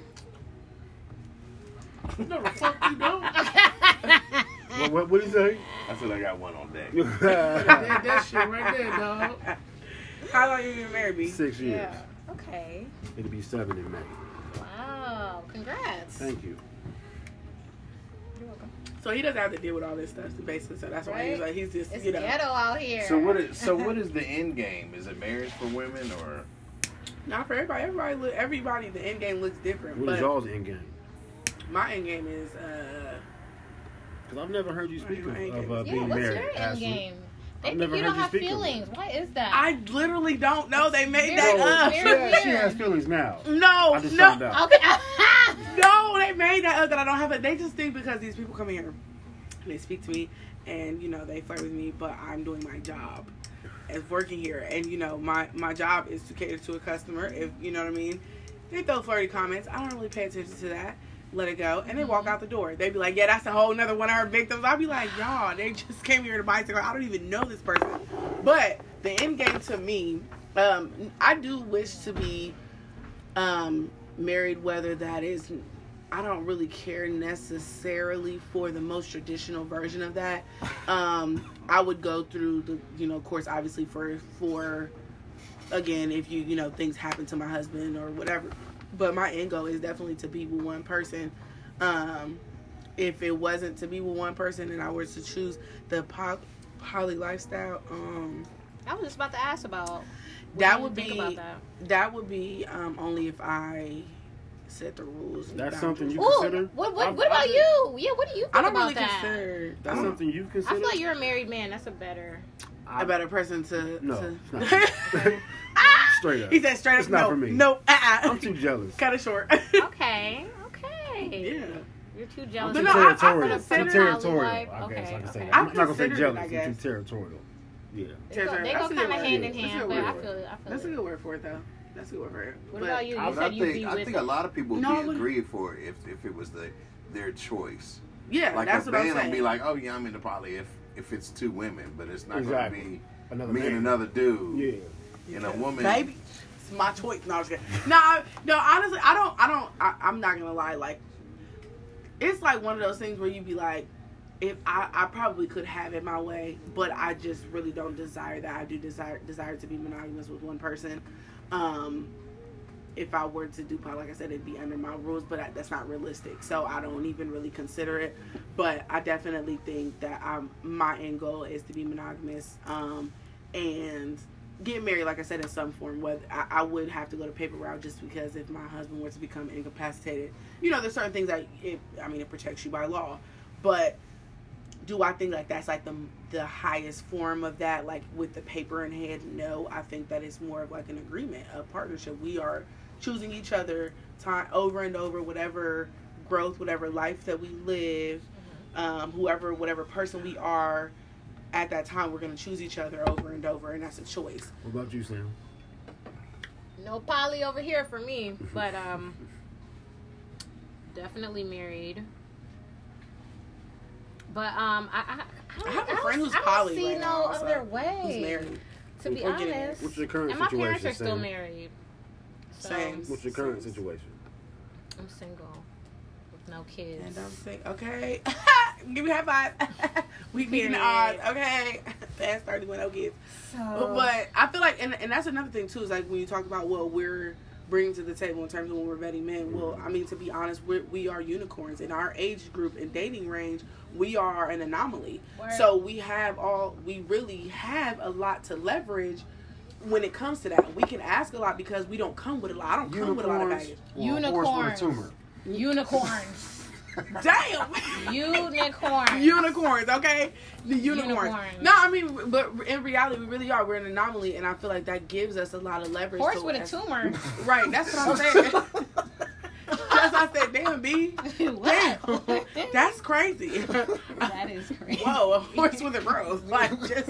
No, the fuck you don't. What, what, what did you say? I said I got one on deck. that, that shit right there, dog. How long you been married, B? Six years. Yeah. Okay. It'll be seven in May. Wow. Congrats. Thank you. You're welcome. So he doesn't have to deal with all this stuff, basically. So that's why he's Right? like he's just It's you know. ghetto out here. So what is so what is the end game? Is it marriage for women or Not for everybody. Everybody, look, everybody. The end game looks different. What but is y'all's end game? my end game is uh, Because I've never heard you speak of, Right, of uh, yeah, being what's married. your end Ashley. game? They I've think never you heard don't you have speak of feelings. Why is that? I literally don't know. They made Very- that up. She, very has, she weird. has feelings now. No, I just no, found out. Okay. no. They made that up that I don't have it. They just think because these people come here and they speak to me and you know they flirt with me, but I'm doing my job as working here, and you know my my job is to cater to a customer. If you know what I mean, they throw flirty comments. I don't really pay attention to that. Let it go, and they walk out the door. They be like, "Yeah, that's a whole nother one of her victims." I'll be like, "Y'all, they just came here to bicycle. I don't even know this person." But the end game to me, um, I do wish to be um, married. Whether that is, I don't really care necessarily for the most traditional version of that. Um, I would go through the, you know, course obviously for for again if you you know things happen to my husband or whatever. But my end goal is definitely to be with one person. Um, if it wasn't to be with one person and I were to choose the poly, poly lifestyle, um, I was just about to ask about. What that do you would think be about that? that would be um, only if I set the rules. and That's boundaries. something you Ooh, consider? what what, I've- what about I've- you? Yeah, what do you think I don't about really that? consider That's I don't- something you I consider? feel like you're a married man. That's a better. a better person to. No, to it's not. Straight up. He said straight up. It's not no, for me. No, uh-uh. I'm too jealous. Cut it short. Okay, okay. Yeah. You're too I'm jealous. too But no, I- I territorial. consider- I'm territorial. Like, I guess okay, I can say okay. that. I'm I not gonna say considered it, jealous. I I'm guess. too territorial. Yeah. They go, Territorial. they go That's a kind good of word. hand in That's a hand, good but I word. feel it. I feel That's a it. good word for it, though. That's a good word for it. What But- about you? You I, said I you'd think be I with think a lot of people would No, be but- agreed for it if if it was the their choice. Yeah, Like that's a what I'm man saying. will be like, oh yeah, I'm into poly if if it's two women, but it's not Exactly. going to be Another me man. and another dude. Yeah. And a woman. Baby, it's my choice. No, I'm just kidding. No, I- no, honestly, I don't, I don't, I, I'm not gonna lie. Like, it's like one of those things where you be like, if I, I probably could have it my way, but I just really don't desire that. I do desire desire to be monogamous with one person. Um, if I were to do poly, like I said, it'd be under my rules, but I, that's not realistic. So I don't even really consider it. But I definitely think that I'm, my end goal is to be monogamous. Um, and get married, like I said, in some form. Whether I, I would have to go the paper route just because if my husband were to become incapacitated, you know, there's certain things that it, I mean, it protects you by law. But do I think like that's like the the highest form of that, like with the paper in hand? No, I think that it's more of like an agreement, a partnership. We are choosing each other time over and over, whatever growth, whatever life that we live, um, whoever, whatever person we are. At that time, we're going to choose each other over and over, and that's a choice. What about you, Sam? no poly over here for me. But um, definitely married. But um, I I, I, I have a I friend don't- who's I don't poly see right no now. other so way. Who's married? To be Or getting- honest, What's your current and my situation? parents are still Sam? married. So Same. What's your current situation? I'm single with no kids. And I'm saying, okay, give me a high five. we beating the Period. odds, okay? Past thirty with no kids. So, But I feel like, and, and that's another thing too, is like when you talk about what we're bringing to the table in terms of when we're vetting men. Well, I mean, to be honest, we're, we are unicorns. In our age group and dating range, we are an anomaly. Word. So we have all, we really have a lot to leverage when it comes to that. We can ask a lot because we don't come with a lot. I don't come with a lot of baggage. Unicorns. Or a horse with a tumor. Unicorns. Damn. Unicorns. Unicorns, okay? The unicorns. Unicorns. No, I mean, but in reality, we really are. We're an anomaly, and I feel like that gives us a lot of leverage. Horse to with a as- tumor. Right, that's what I'm saying. That's why I said, damn, B. What? Damn. That's crazy. That is crazy. Whoa, a horse with a rose. Like, just,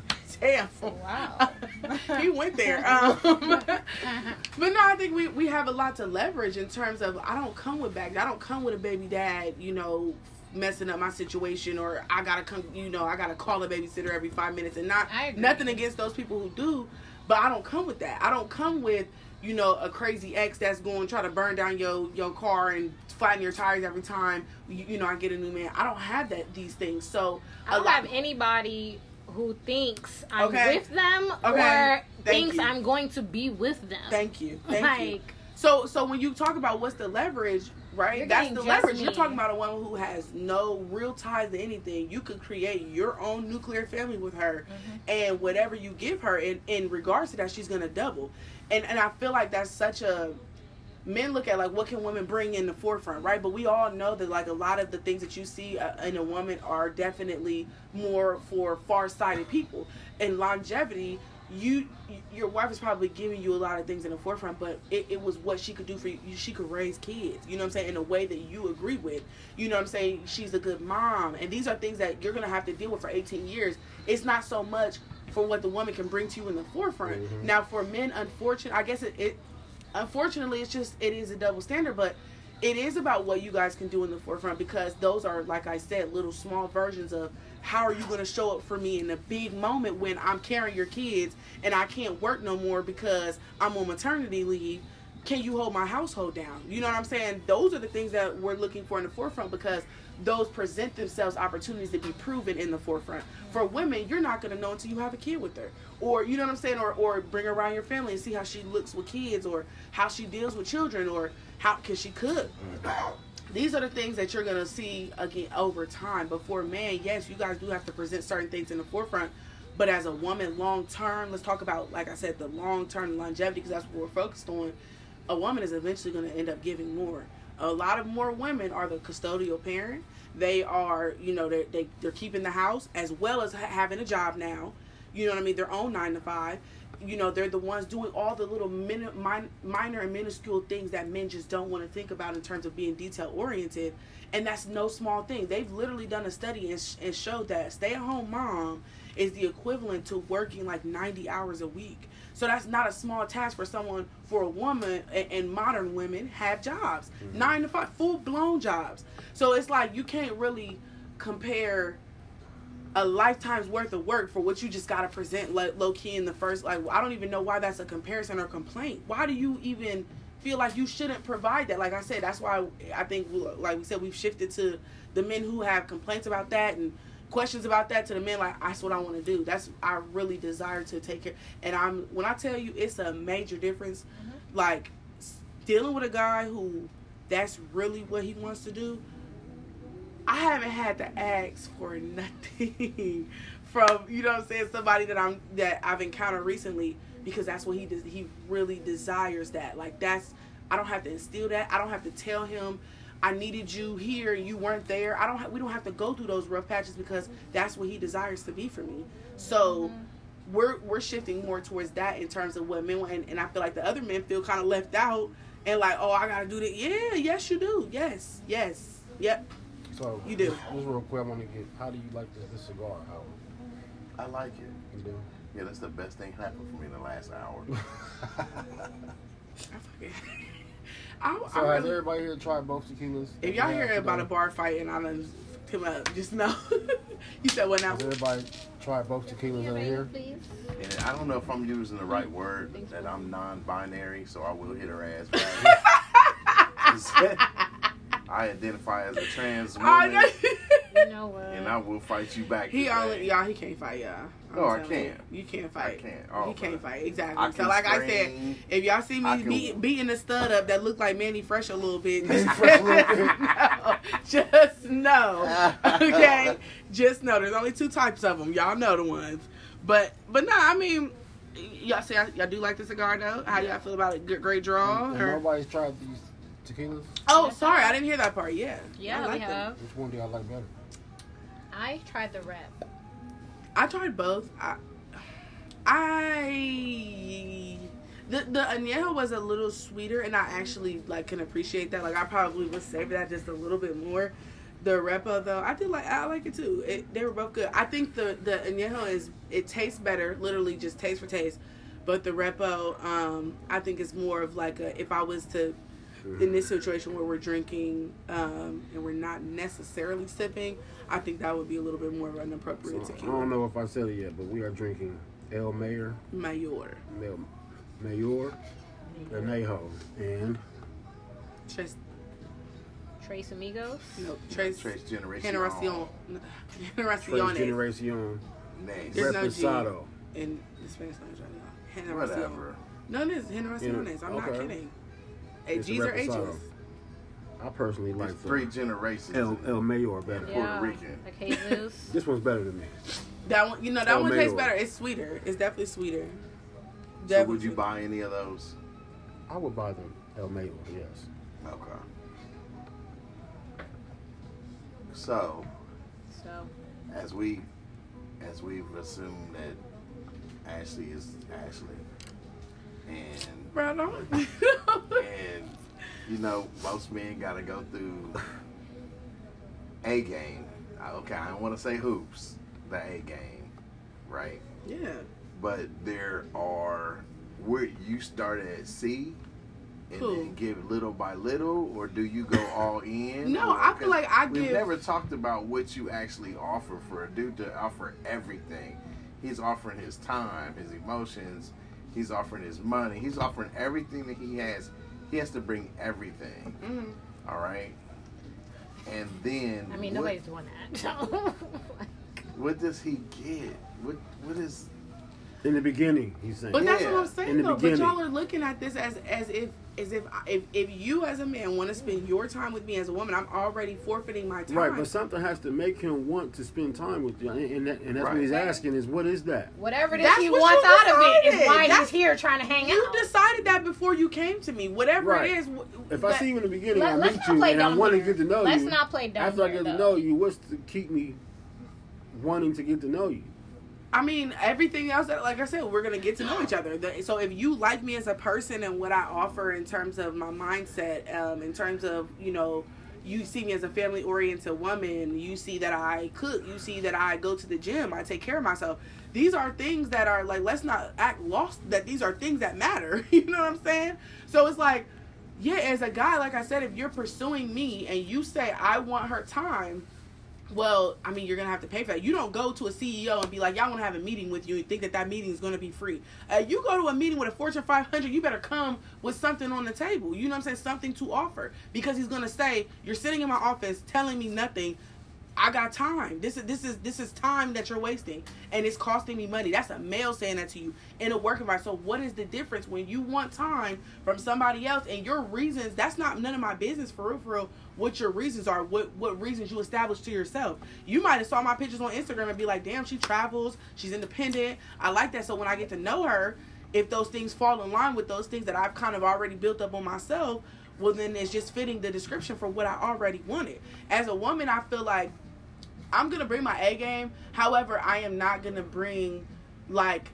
damn. Wow. He went there. Um, but no, I think we, we have a lot to leverage in terms of, I don't come with baggage. I don't come with a baby dad, you know, messing up my situation, or I gotta come, you know, I gotta call a babysitter every five minutes, and not I agree. nothing against those people who do, but I don't come with that. I don't come with, you know, a crazy ex that's going to try to burn down your your car and flatten your tires every time you, you know I get a new man. I don't have that these things. So I don't a lot, have anybody who thinks I'm Okay. with them Okay. or Thank thinks you. I'm going to be with them. Thank you. Thank like, you. So so when you talk about what's the leverage, right? You're That's getting the just leverage. me. You're talking about a woman who has no real ties to anything. You could create your own nuclear family with her, Mm-hmm. and whatever you give her in, in regards to that, she's gonna double. And and I feel like that's such a, men look at like what can women bring in the forefront, right? But we all know that like a lot of the things that you see uh, in a woman are definitely more for far-sighted people. And longevity, you your wife is probably giving you a lot of things in the forefront, but it, it was what she could do for you. She could raise kids, you know what I'm saying, in a way that you agree with. You know what I'm saying? She's a good mom, and these are things that you're gonna have to deal with for eighteen years. It's not so much for what the woman can bring to you in the forefront. Mm-hmm. Now for men, unfortunately, I guess it, it unfortunately it's just it is a double standard, but it is about what you guys can do in the forefront, because those are, like I said, little small versions of how are you going to show up for me in a big moment when I'm carrying your kids and I can't work no more because I'm on maternity leave. Can you hold my household down? You know what I'm saying? Those are the things that we're looking for in the forefront, because those present themselves opportunities to be proven in the forefront. For women, you're not going to know until you have a kid with her. Or, you know what I'm saying? Or, or bring her around your family and see how she looks with kids, or how she deals with children, or how can she cook. These are the things that you're going to see again over time. But for a man, yes, you guys do have to present certain things in the forefront. But as a woman, long term, let's talk about, like I said, the long term longevity, because that's what we're focused on. A woman is eventually going to end up giving more. A lot of more women are the custodial parent. They are, you know, they're, they, they're keeping the house as well as ha- having a job now. You know what I mean? Their own nine to five. You know, they're the ones doing all the little min- min- minor and minuscule things that men just don't want to think about in terms of being detail oriented. And that's no small thing. They've literally done a study and, sh- and showed that stay-at-home mom is the equivalent to working like ninety hours a week. So that's not a small task for someone, for a woman, and, and modern women have jobs. Mm-hmm. Nine to five, full-blown jobs. So it's like you can't really compare a lifetime's worth of work for what you just got to present low key in the first. Like, I don't even know why that's a comparison or complaint. Why do you even feel like you shouldn't provide that? Like I said, that's why I think, like we said, we've shifted to the men who have complaints about that and questions about that, to the men like, that's what I want to do. That's, I really desire to take care. And I'm, when I tell you, it's a major difference. Mm-hmm. Like, dealing with a guy who that's really what he wants to do. I haven't had to ask for nothing from, you know what I'm saying, somebody that I'm that I've encountered recently, because that's what he does. He really desires that. Like, that's, I don't have to instill that. I don't have to tell him I needed you here, you weren't there. I don't. Ha- we don't have to go through those rough patches, because that's what he desires to be for me. So mm-hmm. we're we're shifting more towards that in terms of what men want, and, and I feel like the other men feel kind of left out and like, oh, I gotta do that. Yeah, yes, you do. Yes, yes, yep. So you do. Just, just real quick, I want to get, how do you like the, the cigar, Howard? I like it. You do? Yeah, that's the best thing happened for me in the last hour. I forget. I, So I has really, everybody here tried both tequilas? if y'all Yeah, hear today? about a bar fight and I done come up, just know. You said what now? Has everybody tried both tequilas Yeah, in baby, here? please. And I don't know if I'm using the right word, that I'm non-binary, so I will hit her ass back. I identify as a trans woman, Oh, no. You know what? and I will fight you back. He today. only y'all. He can't fight y'all. I'm No, I telling can't. You, you can't I fight. can't. Oh, he can't but fight exactly. I So can like I said, scream. if y'all see I me can- beat, beating a stud up that looked like Manny Fresh a little bit, just, Fresh a little bit. know, just know, okay? Just know there's only two types of them. Y'all know the ones. But but no, I mean, y'all say y'all do like the cigar though. How y'all feel about it? Good, great draw. And Or? nobody's tried these tequilas? Oh, sorry, I didn't hear that part. Yeah, Yeah, I like we them. have. Which one do y'all like better? I tried the rep. I tried both. I, I the the añejo was a little sweeter, and I actually like can appreciate that. Like I probably would savor that just a little bit more. The repo though, I did like. I like it too. It, they were both good. I think the the añejo is it tastes better, literally just taste for taste. But the repo, um, I think is more of like a if I was to. In this situation where we're drinking um, and we're not necessarily sipping, I think that would be a little bit more of an appropriate So, I tequila. don't know if I said it yet, but we are drinking El Mayor, Mayor. Mel, Mayor, Añejo, and Tres, Trace Amigos. no, Tres, Trace Generation. Generacion. Tres Generaciones. Generacion Next. There's no G. Reposado. In the Spanish language right now. Generacion. Whatever. No, it is Generaciones. I'm not Okay. kidding. Hey, It's G's or H's. Reposado. I personally like There's the three generations. El, El Mayor better. Puerto Yeah, Rican. like Jesus. This one's better than me. That one, you know, that El one tastes Mayor. better. It's sweeter. It's definitely sweeter. So Definitely would you sweeter. buy any of those? I would buy the El Mayor, yes. Okay. So, So, as we, as we've assumed that Ashley is Ashley, and Bro, don't. and you know most men got to go through a game. Okay, I don't want to say hoops, the A game, right? Yeah. But there are where you start at C and Who? then give little by little, or do you go all in? No, Or- I feel 'cause like I we've give- never talked about what you actually offer for a dude to offer everything. He's offering his time, his emotions. He's offering his money. He's offering everything that he has. He has to bring everything. Mm-hmm. All right. And then I mean, what, nobody's doing that. So. what does he get? What what is In the beginning, he's saying. But that's what Yeah. I'm saying In the though. But beginning. y'all are looking at this as as if as if if if you as a man want to spend your time with me as a woman, I'm already forfeiting my time. Right, but something has to make him want to spend time with you, and, and, that, and that's Right. what he's asking is, what is that? Whatever it is That's he what wants you out of it is decided. why That's- he's here trying to hang you out. decided that before you came to me. Whatever Right. it is. w- If I but- see you in the beginning, Let- I let's meet not you, play and I dumb want to here. get to know Let's you. not play dumb After I here, get to though. know you, what's to keep me wanting to get to know you? I mean, everything else, that, like I said, we're going to get to know each other. The- So if you like me as a person and what I offer in terms of my mindset, um, in terms of, you know, you see me as a family-oriented woman, you see that I cook, you see that I go to the gym, I take care of myself. These are things that are, like, let's not act lost that these are things that matter. You know what I'm saying? So it's like, yeah, as a guy, like I said, if you're pursuing me and you say, I want her time, well, I mean, you're going to have to pay for that. You don't go to a C E O and be like, y'all want to have a meeting with you and think that that meeting is going to be free. Uh, you go to a meeting with a Fortune five hundred, you better come with something on the table. You know what I'm saying? Something to offer. Because he's going to say, you're sitting in my office telling me nothing. I got time. This is this is this is time that you're wasting, and it's costing me money. That's a male saying that to you in a work environment. So what is the difference when you want time from somebody else and your reasons? That's not none of my business for real. For real, what your reasons are? What what reasons you establish to yourself? You might have saw my pictures on Instagram and be like, damn, she travels. She's independent. I like that. So when I get to know her, if those things fall in line with those things that I've kind of already built up on myself, well then it's just fitting the description for what I already wanted. As a woman, I feel like I'm going to bring my A game. However, I am not going to bring, like,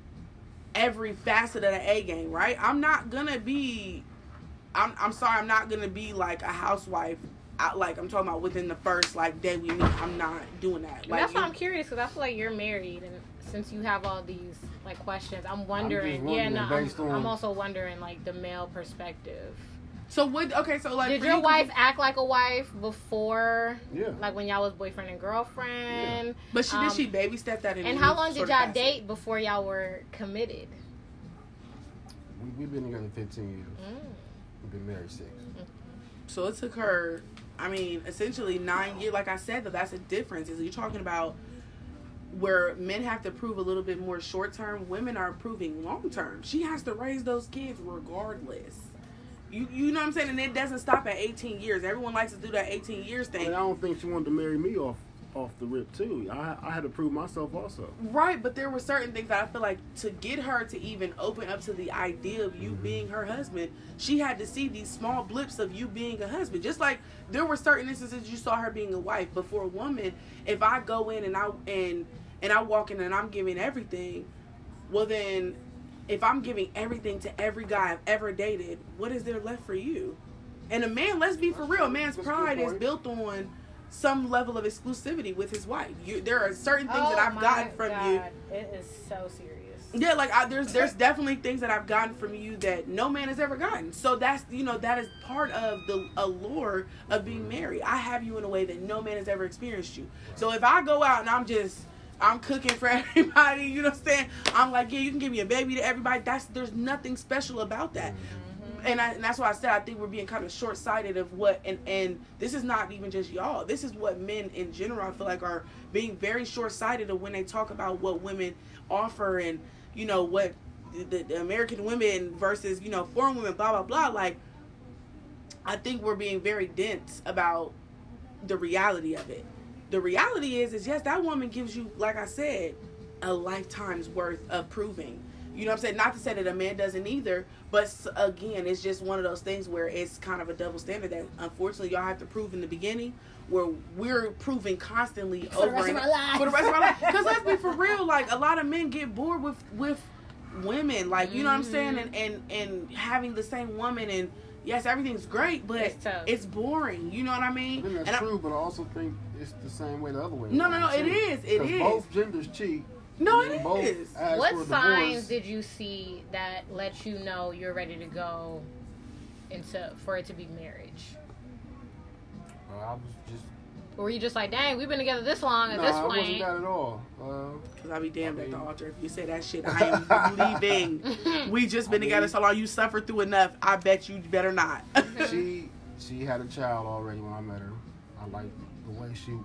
every facet of the A game, right? I'm not going to be, I'm, I'm sorry, I'm not going to be, like, a housewife I, like I'm talking about within the first like day we meet. I'm not doing that. Like, that's why you, I'm curious because I feel like you're married, and since you have all these like questions, I'm wondering. I'm wondering yeah, no, I'm, on... I'm also wondering like the male perspective. So what? Okay, so like, did your you, wife act like a wife before? Yeah. Like when y'all was boyfriend and girlfriend. Yeah. But she um, did she baby step that in? And how long did y'all date before y'all were committed? We we've been together fifteen years. Mm. We've been married six. So it took her. I mean, essentially nine years. Like I said, though, that's a difference. Is you're talking about where men have to prove a little bit more short term. Women are proving long term. She has to raise those kids regardless. You you know what I'm saying? And it doesn't stop at eighteen years. Everyone likes to do that eighteen years thing. I, mean, I don't think she wanted to marry me off off the rip too. I I had to prove myself also. Right, but there were certain things that I feel like to get her to even open up to the idea of you mm-hmm. being her husband, she had to see these small blips of you being a husband. Just like there were certain instances you saw her being a wife, but for a woman, if I go in and I and and I walk in and I'm giving everything, well then, if I'm giving everything to every guy I've ever dated, what is there left for you? And a man, let's be for real, a man's pride is built on some level of exclusivity with his wife. You, there are certain things oh that I've gotten from God. you. It is so serious. Yeah, like I, there's there's definitely things that I've gotten from you that no man has ever gotten. So that's, you know, that is part of the allure of being married. I have you in a way that no man has ever experienced you. So if I go out and I'm just I'm cooking for everybody, you know what I'm saying? I'm like, yeah, you can give me a baby to everybody. That's there's nothing special about that. Mm-hmm. And, I, and that's why I said I think we're being kind of short-sighted of what, and, and this is not even just y'all. This is what men in general, I feel like, are being very short-sighted of when they talk about what women offer and, you know, what the, the American women versus, you know, foreign women, blah, blah, blah. Like, I think we're being very dense about the reality of it. The reality is, is yes, that woman gives you, like I said, a lifetime's worth of proving. You know what I'm saying? Not to say that a man doesn't either, but again, it's just one of those things where it's kind of a double standard that unfortunately y'all have to prove in the beginning, where we're proving constantly for over the rest and, of our lives. for the rest of our life. Because let's be for real, like a lot of men get bored with with women, like you know what I'm saying, and and and having the same woman, and yes, everything's great, but it's, it's boring. You know what I mean? I mean that's and true, I, but I also think it's the same way the other way. No, no, no. It is. It is. Both genders cheat. No, it is. What signs did you see that let you know you're ready to go into for it to be marriage? Uh, I was just. Or were you just like, dang, we've been together this long at nah, this point? I wasn't that at all. Because uh, I'll be damned I mean, at the altar if you say that shit. I am leaving. We just been I together mean, so long. You suffered through enough. I bet you better not. she she had a child already when I met her. I liked the way she,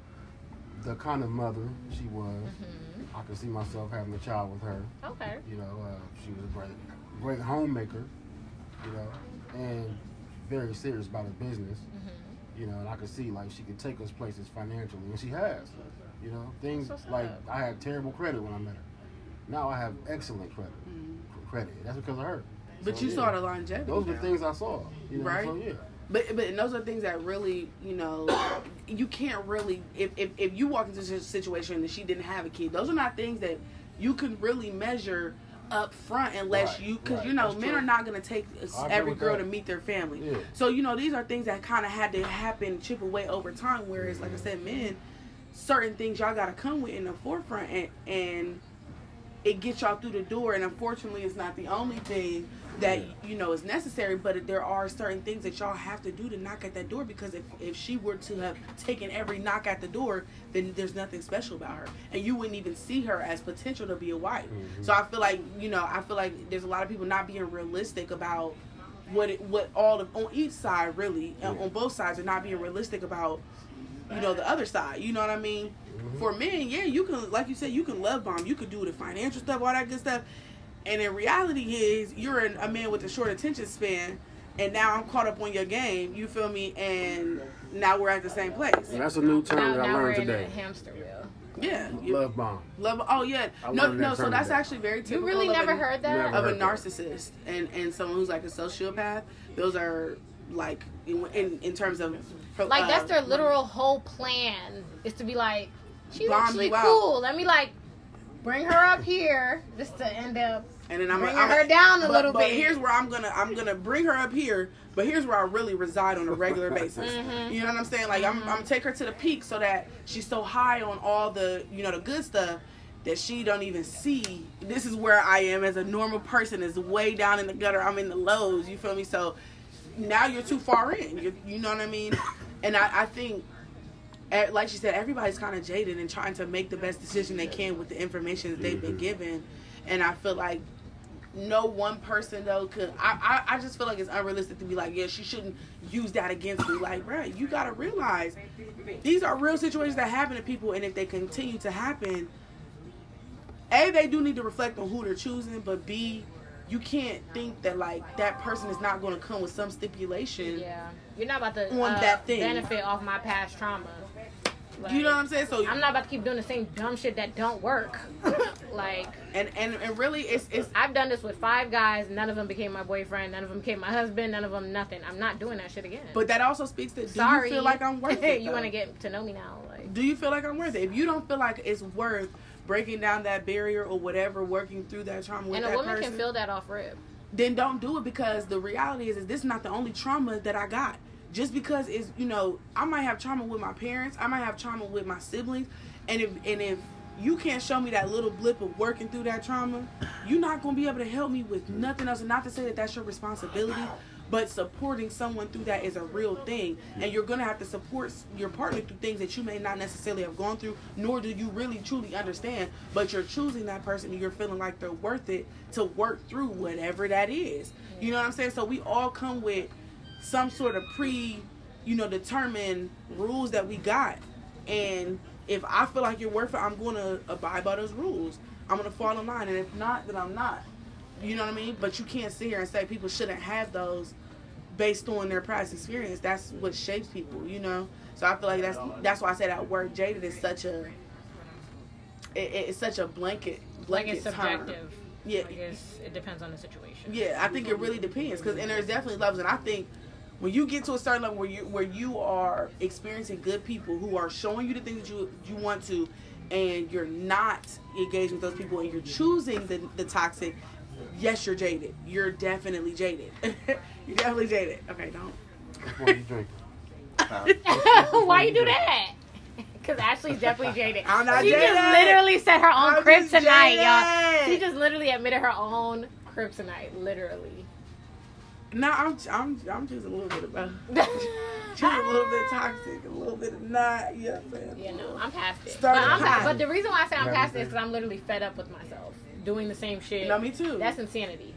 the kind of mother she was. Mm-hmm. I could see myself having a child with her. Okay. You know, uh, she was a great, great homemaker. You know, and very serious about her business. Mm-hmm. You know, and I could see like she could take us places financially, and she has. You know, things so like I had terrible credit when I met her. Now I have excellent credit. Mm-hmm. Credit. That's because of her. But so, you yeah, saw the longevity. Those were things I saw. You know, right. So, yeah. But but those are things that really, you know, you can't really, if, if, if you walk into a situation that she didn't have a kid, those are not things that you can really measure up front unless right, you, because, right. you know, That's men true. Are not going to take every girl that. to meet their family. Yeah. So, you know, these are things that kind of had to happen, chip away over time, whereas, mm-hmm. like I said, men, certain things y'all got to come with in the forefront, and, and it gets y'all through the door, and unfortunately it's not the only thing that yeah. you know is necessary, but there are certain things that y'all have to do to knock at that door, because if, if she were to have taken every knock at the door, then there's nothing special about her, and you wouldn't even see her as potential to be a wife. Mm-hmm. So I feel like, you know, I feel like there's a lot of people not being realistic about what it, what all of, on each side really, yeah. on both sides, are not being realistic about, you know, the other side. You know what I mean? Mm-hmm. For men, yeah, you can, like you said, you can love bomb, you can do the financial stuff, all that good stuff. And in reality is, you're an, a man with a short attention span, and now I'm caught up on your game, you feel me, and now we're at the same place. And that's a new term now, that now I learned we're today. In a hamster wheel. Yeah. Love bomb. Love, oh yeah. I no, no, that so that's today. actually very typical. You really of never a, heard that? Never of heard a that. narcissist and, and someone who's like a sociopath. Those are like, in, in, in terms of... Like, uh, that's their literal whole plan, is to be like, she's bomb actually you out. cool. Let me, like, bring her up here just to end up And then I'm bring I'm her down a but, little but bit. But here's where I'm gonna I'm gonna bring her up here. But here's where I really reside on a regular basis. Mm-hmm. You know what I'm saying? Like mm-hmm. I'm I'm gonna take her to the peak so that she's so high on all the you know the good stuff that she don't even see. This is where I am as a normal person. Is way down in the gutter. I'm in the lows. You feel me? So now you're too far in. You're, you know what I mean? And I, I think. Like she said, everybody's kind of jaded and trying to make the best decision they can with the information that they've been given. And I feel like no one person, though, could... I, I, I just feel like it's unrealistic to be like, yeah, she shouldn't use that against me. Like, bro, you got to realize these are real situations that happen to people. And if they continue to happen, A, they do need to reflect on who they're choosing. But B, you can't think that, like, that person is not going to come with some stipulation. Yeah. You're not about to on uh, that thing. benefit off my past trauma. Like, you know what I'm saying? So I'm not about to keep doing the same dumb shit that don't work. like, and, and and really, it's it's. I've done this with five guys. None of them became my boyfriend. None of them became my husband. None of them nothing. I'm not doing that shit again. But that also speaks to. Do Sorry. you feel like I'm worth it? You want to get to know me now? Like, do you feel like I'm worth it? If you don't feel like it's worth breaking down that barrier or whatever, working through that trauma with and that a woman person, can feel that off rip. Then don't do it, because the reality is, is this is not the only trauma that I got. Just because it's, you know, I might have trauma with my parents, I might have trauma with my siblings, and if and if you can't show me that little blip of working through that trauma, you're not going to be able to help me with nothing else. And not to say that that's your responsibility, but supporting someone through that is a real thing. And you're going to have to support your partner through things that you may not necessarily have gone through, nor do you really truly understand, but you're choosing that person and you're feeling like they're worth it to work through whatever that is. You know what I'm saying? So we all come with some sort of pre, you know, determined rules that we got. And if I feel like you're worth it, I'm going to abide by those rules. I'm going to fall in line. And if not, then I'm not. You know what I mean? But you can't sit here and say people shouldn't have those based on their past experience. That's what shapes people, you know? So I feel like that's that's why I say that word jaded is such a, it, it's such a blanket, blanket like it's term. subjective. Yeah. I guess it depends on the situation. Yeah, I think it really depends. Cause, and there's definitely levels. And I think when you get to a certain level where you where you are experiencing good people who are showing you the things that you you want to, and you're not engaging with those people, and you're choosing the the toxic, yes, you're jaded. You're definitely jaded. You're definitely jaded. Okay, don't. What are you drinking? Why you do that? Because Ashley's definitely jaded. I'm not she jaded. just literally said her own I'm kryptonite, just y'all. jaded. She just literally admitted her own kryptonite, literally. No, I'm I'm I'm choosing a little bit of both. Choosing a little bit toxic, a little bit of not. You know what I'm saying? Yeah, no, I'm past it. But, Starting I'm hot. past, but the reason why I say I'm past it is because I'm literally fed up with myself doing the same shit. No, me too. That's insanity.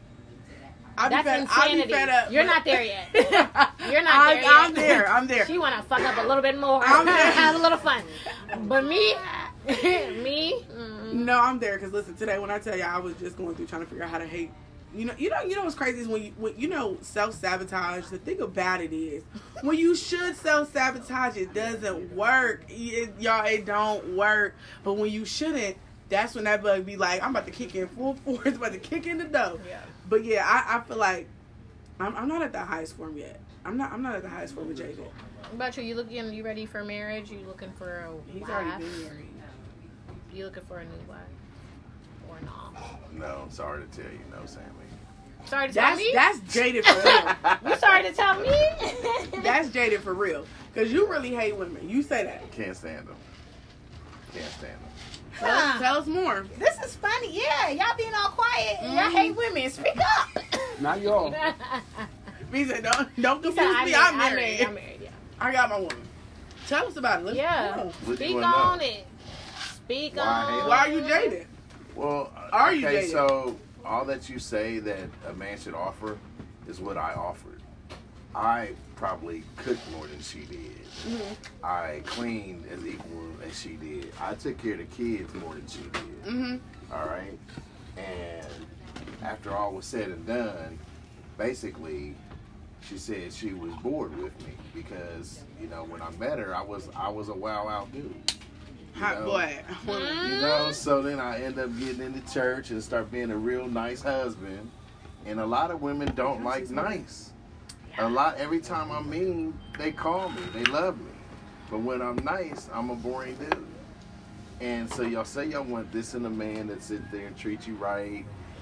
I be That's fed, insanity. I be fed up. You're but- not there yet. You're not I'm, there yet. I'm there. I'm there. She want to fuck up a little bit more. I'm there. Have a little fun. But me, me, mm, No, I'm there. Cause listen, today when I tell you I was just going through trying to figure out how to hate. You know, you know, you know what's crazy is when you, when, you know, self-sabotage. The thing about it is, when you should self-sabotage, it doesn't work. It, y'all, it don't work. But when you shouldn't, that's when that bug be like, I'm about to kick in full force, about to kick in the dough. Yeah. But yeah, I, I feel like I'm, I'm not at the highest form yet. I'm not. I'm not at the highest form of J J. What about you? You looking? You ready for marriage? You looking for a He's wife? already been married. You looking for a new wife or not? No, I'm sorry to tell you, no, Sammy. Sorry to tell That's me. that's jaded for real. You sorry to tell me? That's jaded for real. Cause you really hate women. You say that. Can't stand them. Can't stand them. Tell, us, tell us more. This is funny. Yeah, y'all being all quiet. Mhm. Y'all hate women. Speak up. Not y'all. Me said, don't don't He confuse said, me. I'm I'm married. married. I'm married. Yeah. I got my woman. Tell us about it. Let's Yeah. go. What do you Speak wanna know? on it. Speak Why I hate on. them? Why are you jaded? Well, Are you okay, dating? so all that you say that a man should offer is what I offered. I probably cooked more than she did. Mm-hmm. I cleaned as equal as she did. I took care of the kids more than she did. Mm-hmm. All right? And after all was said and done, basically, she said she was bored with me because, you know, when I met her, I was I was a wow out dude. You Hot know? boy. You know, so then I end up getting into church and start being a real nice husband. And a lot of women don't like nice. A lot, every time I'm mean, they call me, they love me. But when I'm nice, I'm a boring dude. And so y'all say y'all want this in a man that sit there and treat you right,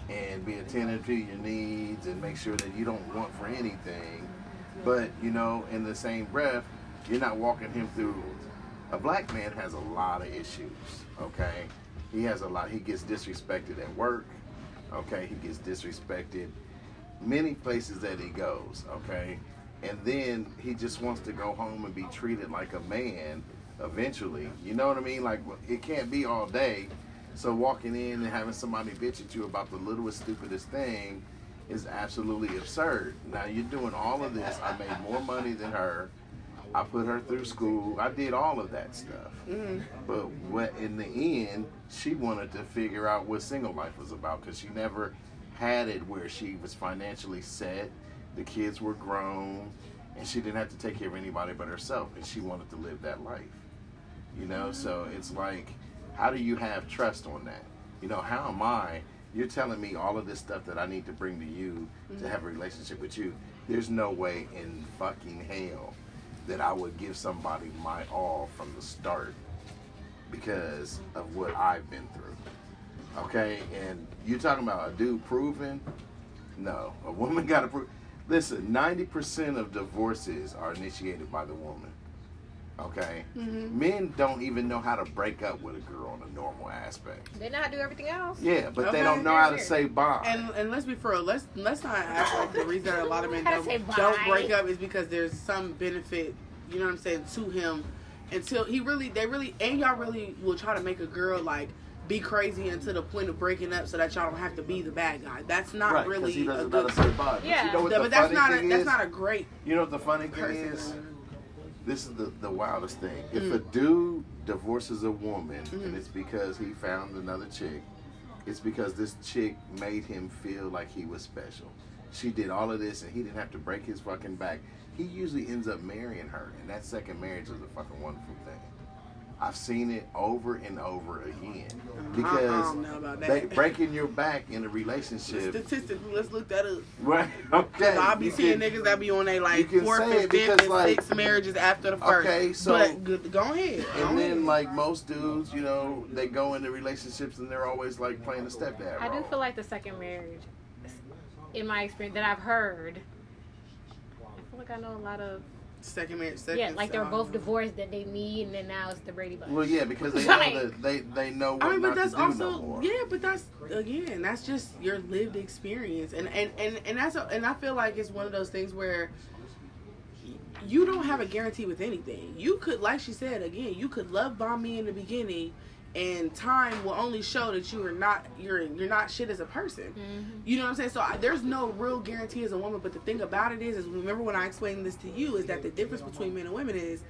and be attentive to your needs and make sure that you don't want for anything. But, you know, in the same breath, you're not walking him through. A black man has a lot of issues, okay? He has a lot. He gets disrespected at work, okay? He gets disrespected many places that he goes, okay? And then he just wants to go home and be treated like a man eventually. You know what I mean? Like, it can't be all day. So walking in and having somebody bitch at you about the littlest, stupidest thing is absolutely absurd. Now, you're doing all of this. I made more money than her. I put her through school. I did all of that stuff. Mm-hmm. But what, in the end, she wanted to figure out what single life was about because she never had it where she was financially set. The kids were grown, and she didn't have to take care of anybody but herself, and she wanted to live that life. You know, so it's like, how do you have trust on that? You know, how am I? You're telling me all of this stuff that I need to bring to you mm-hmm. to have a relationship with you. There's no way in fucking hell that I would give somebody my all from the start because of what I've been through. Okay? And you're talking about a dude proving? No. A woman got to prove. Listen, ninety percent of divorces are initiated by the woman. Okay? Mm-hmm. Men don't even know how to break up with a girl in a normal aspect. They know how to do everything else. Yeah, but okay. they don't know how to say bye. And and let's be for real, let's let's not act like the reason that a lot of men don't, don't break up is because there's some benefit, you know what I'm saying, to him until he really they really and y'all really will try to make a girl like be crazy until the point of breaking up so that y'all don't have to be the bad guy. That's not right, really he a good say bye. Yeah. But, you know what yeah, the but that's funny not a, thing that's is? not a great You know what the funny thing is? This is the, the wildest thing. If mm. a dude divorces a woman mm. and it's because he found another chick, it's because this chick made him feel like he was special. She did all of this and he didn't have to break his fucking back. He usually ends up marrying her, and that second marriage is a fucking wonderful thing. I've seen it over and over again because I don't know about that. They, breaking your back in a relationship. Statistically, let's look that up. Right? Okay. I'll be you seeing can, niggas that be on they like fourth and fifth and like, sixth marriages after the first. Okay, so but good, go ahead. And go then ahead. like most dudes, you know, they go into relationships and they're always like playing the stepdad I role. do feel like the second marriage, in my experience that I've heard, I feel like I know a lot of. Second marriage, second. Yeah, like they're both divorced that they meet, and then now it's the Brady Bunch. Well, yeah, because they know that they they know what I mean, but not that's to do also no more. yeah, but that's again, that's just your lived experience, and and and and that's a, and I feel like it's one of those things where you don't have a guarantee with anything. You could, like she said again, you could love bomb me in the beginning. And time will only show that you are not you're you're not shit as a person. Mm-hmm. You know what I'm saying? So I, there's no real guarantee as a woman. But the thing about it is, is remember when I explained this to you, is that the difference between men and women is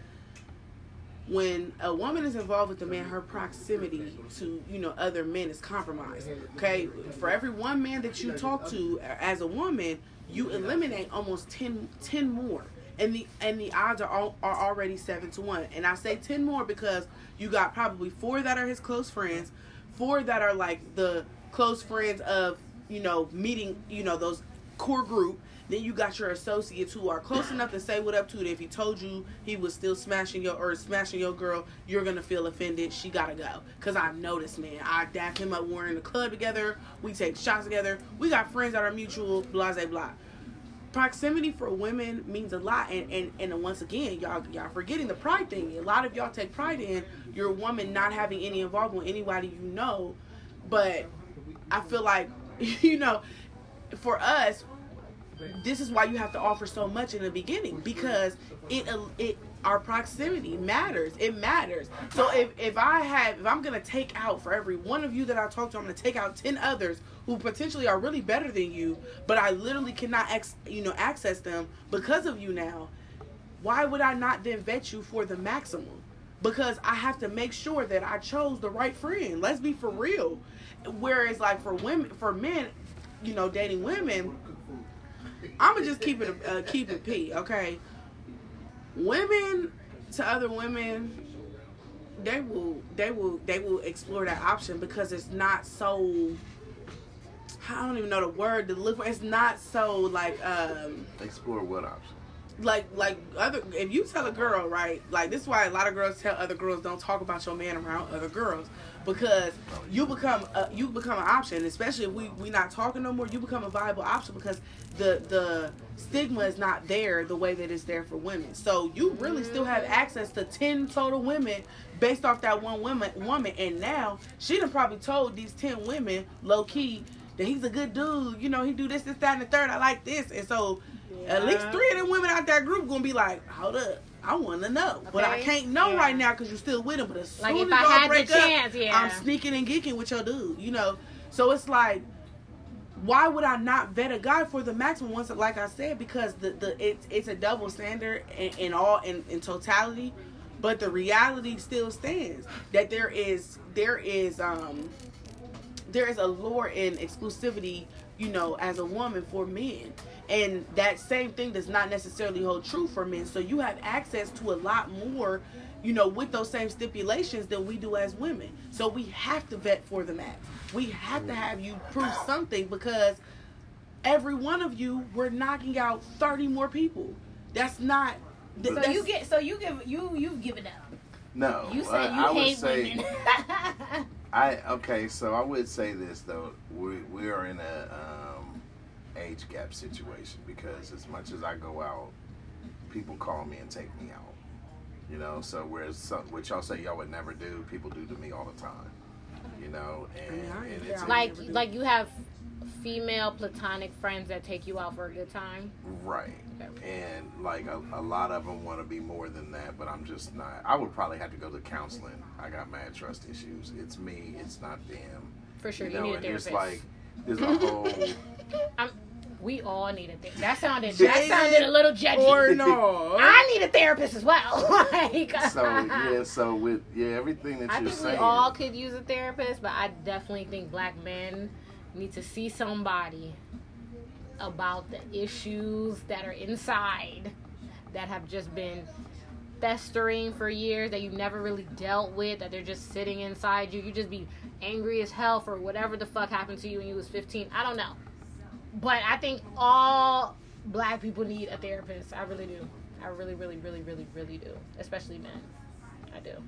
when a woman is involved with a man, her proximity to you know other men is compromised. Okay, for every one man that you talk to as a woman, you eliminate almost ten, ten more. And the and the odds are all, are already seven to one. And I say ten more because you got probably four that are his close friends, four that are like the close friends of you know meeting you know those core group. Then you got your associates who are close enough to say what up to it. If he told you he was still smashing your or smashing your girl, you're gonna feel offended. She gotta go. Cause I know this man. I dap him up. We're in the club together. We take shots together. We got friends that are mutual. Blah blah blah. Proximity for women means a lot, and, and, and once again, y'all y'all forgetting the pride thing. A lot of y'all take pride in your woman not having any involvement with anybody you know, but I feel like, you know, for us, this is why you have to offer so much in the beginning, because it it our proximity matters. It matters. So if, if I have if I'm gonna take out for every one of you that I talk to, I'm gonna take out ten others who potentially are really better than you, but I literally cannot ex, you know access them because of you now. Why would I not then vet you for the maximum? Because I have to make sure that I chose the right friend. Let's be for real. Whereas like for women, for men, you know, dating women, I'ma just keep it uh, keep it P, okay? Women to other women, they will they will they will explore that option because it's not so. I don't even know the word to look for. It's not so like um. Explore what option? like like other if you tell a girl, right, like this is why a lot of girls tell other girls don't talk about your man around other girls, because you become a, you become an option, especially if we we not talking no more. You become a viable option because the the stigma is not there the way that it's there for women. So you really still have access to ten total women based off that one woman woman and now she done probably told these ten women low key that he's a good dude, you know, he do this, this, that, and the third, I like this. And so yeah. At least three of them women out that group gonna be like, hold up, I want to know. Okay. But I can't know yeah. right now because you're still with him. But as like soon if as I y'all had break the chance, up, yeah. I'm sneaking and geeking with your dude, you know. So it's like, why would I not vet a guy for the maximum once, like I said, because the, the it's, it's a double standard in, in all, in, in totality. But the reality still stands that there is, there is, um, there is a lure in exclusivity, you know, as a woman for men. And that same thing does not necessarily hold true for men. So you have access to a lot more, you know, with those same stipulations than we do as women. So we have to vet for the max. We have to have you prove something because every one of you, we're knocking out thirty more people. That's not. Th- so that's, you get. So you give. You you've given up. No. You say uh, you I hate would say, women. I okay. So I would say this though. We we are in a um, age gap situation because as much as I go out, people call me and take me out. You know. So whereas some, what y'all say y'all would never do, people do to me all the time. You know, and, and it's like like you have female platonic friends that take you out for a good time, right? Okay. And like a, a lot of them want to be more than that, but I'm just not. I would probably have to go to counseling. I got mad trust issues. It's me. It's not them. For sure, you, you know, need a and therapist. There's like there's a whole. I'm, we all need a therapist. That sounded that sounded a little judgy. Or no, I need a therapist as well. Like, so yeah, so with yeah everything that I you're think saying, we all could use a therapist, but I definitely think black men need to see somebody about the issues that are inside that have just been festering for years that you never really dealt with, that they're just sitting inside you. You just be angry as hell for whatever the fuck happened to you when you was fifteen. I don't know. But I think all black people need a therapist. I really do. I really, really, really, really, really do. Especially men. I do.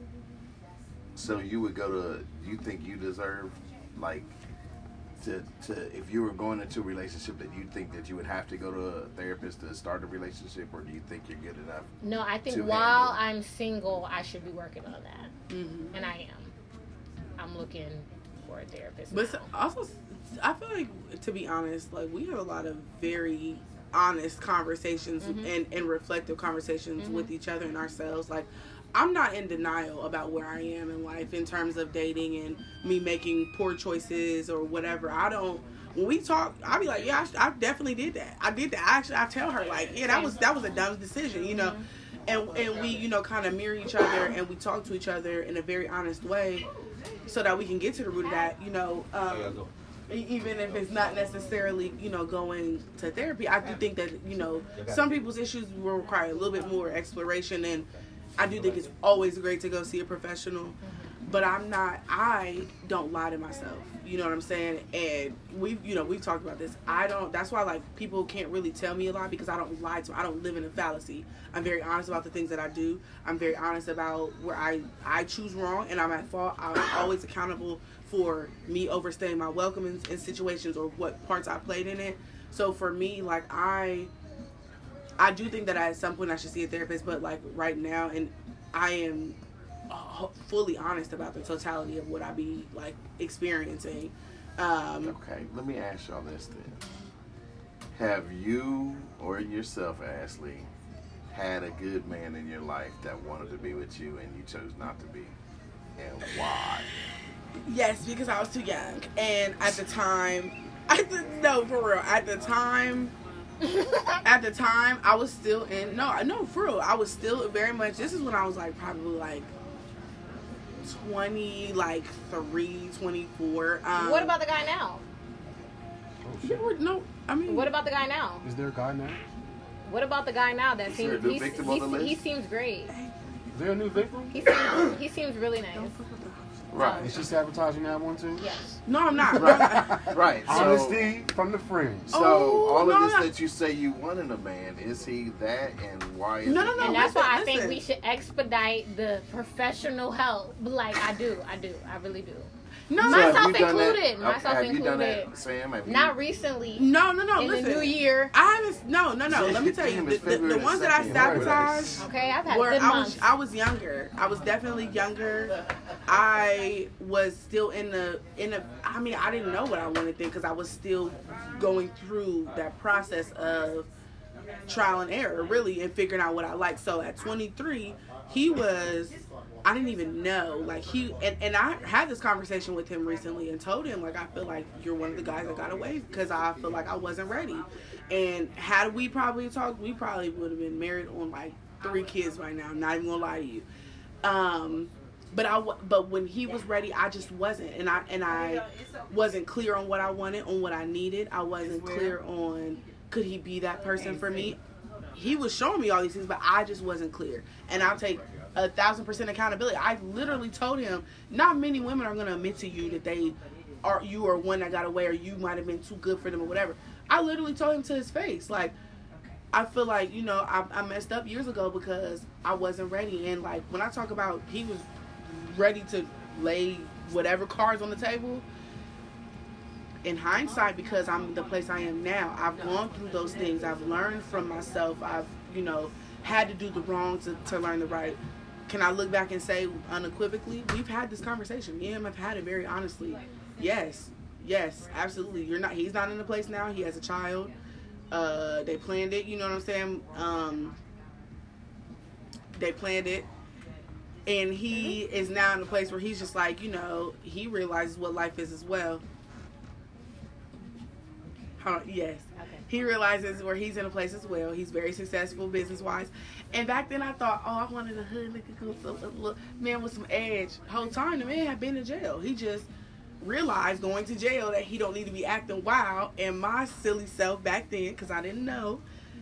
So you would go to, you think you deserve, like, to, to if you were going into a relationship that you think that you would have to go to a therapist to start a relationship, or do you think you're good enough? No, I think while I'm single, I should be working on that. Mm-hmm. And I am. I'm looking for a therapist. But now. Also, I feel like, to be honest, like we have a lot of very honest conversations mm-hmm. and, and reflective conversations mm-hmm. with each other and ourselves. Like, I'm not in denial about where I am in life in terms of dating and me making poor choices or whatever. I don't. When we talk, I'll be like, yeah, I, I definitely did that. I did that. I actually, I tell her like, yeah, that was that was a dumb decision, you know. And and we, you know, kind of mirror each other and we talk to each other in a very honest way, so that we can get to the root of that, you know. Um, even if it's not necessarily, you know, going to therapy, I do think that, you know, some people's issues will require a little bit more exploration, and I do think it's always great to go see a professional. But I'm not, I don't lie to myself. You know what I'm saying? And we've, you know, we've talked about this. I don't, that's why, like, people can't really tell me a lot because I don't lie to them. I don't live in a fallacy. I'm very honest about the things that I do. I'm very honest about where I, I choose wrong and I'm at fault. I'm always accountable for me overstaying my welcome in, in situations or what parts I played in it. So for me, like, I, I do think that at some point I should see a therapist, but, like, right now, and I am fully honest about the totality of what I be like experiencing. Um, okay, let me ask y'all this then. Have you or yourself, Ashley, had a good man in your life that wanted to be with you and you chose not to be? And why? Yes, because I was too young. And at the time, I didn't know for real. At the time, at the time, I was still in, no, no, for real. I was still very much, this is when I was like probably like twenty, like three, twenty-four. Um, what about the guy now? Oh, shit. You would no. I mean, what about the guy now? Is there a guy now? What about the guy now that Is seems there a new he's, victim on the he's, list? he seems great. Is there a new victim? He seems he seems really nice. Right. Is she sabotaging that one too? Yes. No, I'm not. Right. Right. So, Honesty from the friends. so Oh, all of no, this no. that you say you want in a man, is he that, and why is No, it no, no. And not? that's why I listen. think we should expedite the professional help. Like I do, I do, I really do. No, So no, have Myself you done that? included, myself have you done included. that, Sam? Have you? Not recently. no, no, no. In Listen, the new year. I haven't. No, no, no. Let me tell you, Damn, the, it's the, the February ones that I second. sabotaged. Okay, I've had Where good I months. was, I was younger. I was definitely younger. I was still in the in the. I mean, I didn't know what I wanted then because I was still going through that process of trial and error, really, and figuring out what I like. So at twenty-three, he was. I didn't even know. Like he and, and I had this conversation with him recently and told him like I feel like you're one of the guys that got away because I feel like I wasn't ready. And had we probably talked, we probably would have been married on like three kids right now. I'm not even gonna lie to you. Um, but I but when he was ready, I just wasn't, and I and I wasn't clear on what I wanted, on what I needed. I wasn't clear on could he be that person for me. He was showing me all these things, but I just wasn't clear. And I'll take a thousand percent accountability. I literally told him, not many women are going to admit to you that they are, you are one that got away or you might have been too good for them or whatever. I literally told him to his face, like, I feel like, you know, I, I messed up years ago because I wasn't ready. And like, when I talk about he was ready to lay whatever cards on the table, in hindsight, because I'm the place I am now, I've gone through those things. I've learned from myself. I've, you know, had to do the wrong to, to learn the right. Can I look back and say unequivocally, we've had this conversation. Me and him have had it very honestly. Yes, yes, absolutely. You're not. He's not in the place now. He has a child. Uh, they planned it. You know what I'm saying? Um, they planned it, and he is now in a place where he's just like, you know, he realizes what life is as well. Huh, yes. Okay. He realizes where he's in a place as well. He's very successful business-wise. And back then I thought, oh, I wanted a hood nigga, man with some edge. Whole time the man had been in jail. He just realized going to jail that he don't need to be acting wild. And my silly self back then, because I didn't know,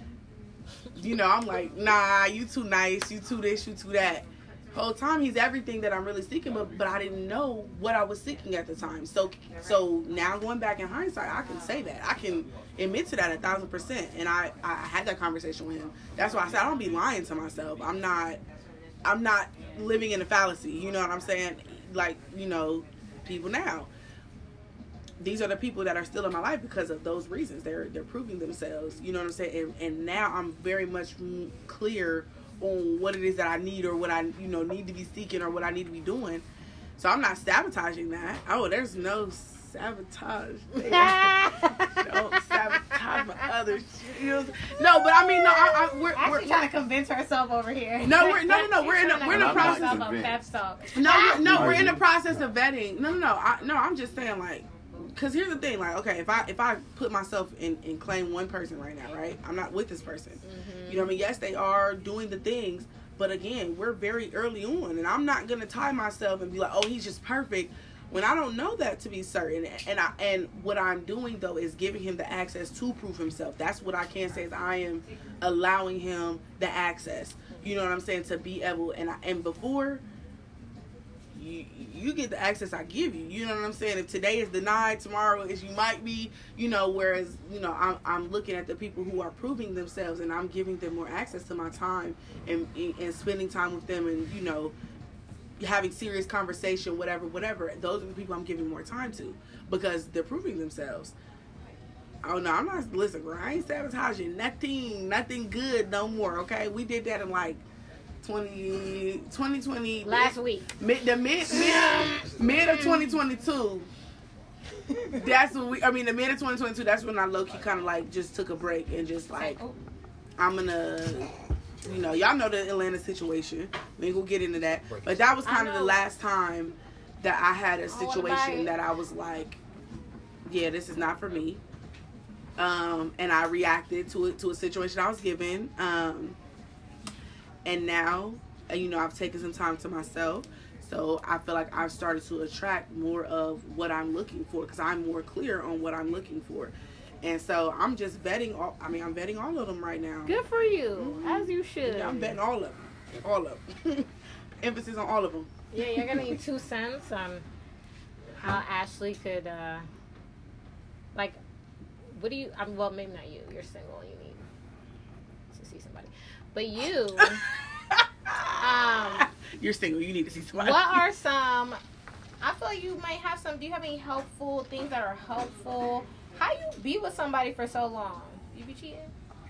you know, I'm like, nah, you too nice, you too this, you too that. Whole time he's everything that I'm really seeking, but but I didn't know what I was seeking at the time. So so now going back in hindsight, I can say that. I can admit to that a thousand percent. And I, I had that conversation with him. That's why I said I don't be lying to myself. I'm not I'm not living in a fallacy. You know what I'm saying? Like, you know, people now. These are the people that are still in my life because of those reasons. They're they're proving themselves. You know what I'm saying? And, and now I'm very much clear on what it is that I need or what I, you know, need to be seeking or what I need to be doing. So I'm not sabotaging that. Oh, there's no sabotage. Don't sabotage my other shit. No, but I mean, no, I, I, we're, Actually we're trying to convince herself over here. No, we're no, no, no. We're in the, we're in the I'm not process. convinced. Pep talk. No, we're, no, we're in the process of vetting. No, no, no. I, no, I'm just saying, like, because here's the thing, like, okay, if I if I put myself in and claim one person right now, right, I'm not with this person. Mm-hmm. You know what I mean? Yes, they are doing the things, but again, we're very early on, and I'm not gonna tie myself and be like, oh, he's just perfect, when I don't know that to be certain. And I and what I'm doing though is giving him the access to prove himself. That's what I can say is I am allowing him the access. You know what I'm saying, to be able and I, and before. You, you get the access I give you. You know what I'm saying? If today is denied, tomorrow is you might be, you know, whereas, you know, I'm, I'm looking at the people who are proving themselves and I'm giving them more access to my time and, and spending time with them and, you know, having serious conversation, whatever, whatever. Those are the people I'm giving more time to because they're proving themselves. Oh, no, I'm not, listen, bro, I ain't sabotaging nothing, nothing good no more, okay? We did that in like, twenty, twenty twenty Last week. Mid, the mid, mid, mid of twenty twenty-two. That's when we, I mean, the mid of twenty twenty-two, that's when I low-key kind of like just took a break and just like, I'm gonna, you know, y'all know the Atlanta situation. We ain't gonna get into that. But that was kind of the last time that I had a situation that I was like, yeah, this is not for me. Um, and I reacted to it, to a situation I was given. Um, And now, you know, I've taken some time to myself. So I feel like I've started to attract more of what I'm looking for because I'm more clear on what I'm looking for. And so I'm just vetting all, I mean, I'm vetting all of them right now. Good for you, Mm-hmm. as you should. Yeah, I'm vetting all of them. All of them. Emphasis on all of them. Yeah, you're gonna need two cents on how Ashley could, uh, like, what do you? Um, well, maybe not you. You're single. You need to see somebody, but you. um, You're single. You need to see somebody. What are some? I feel like you might have some. Do you have any helpful things that are helpful? How you be with somebody for so long? You be cheating?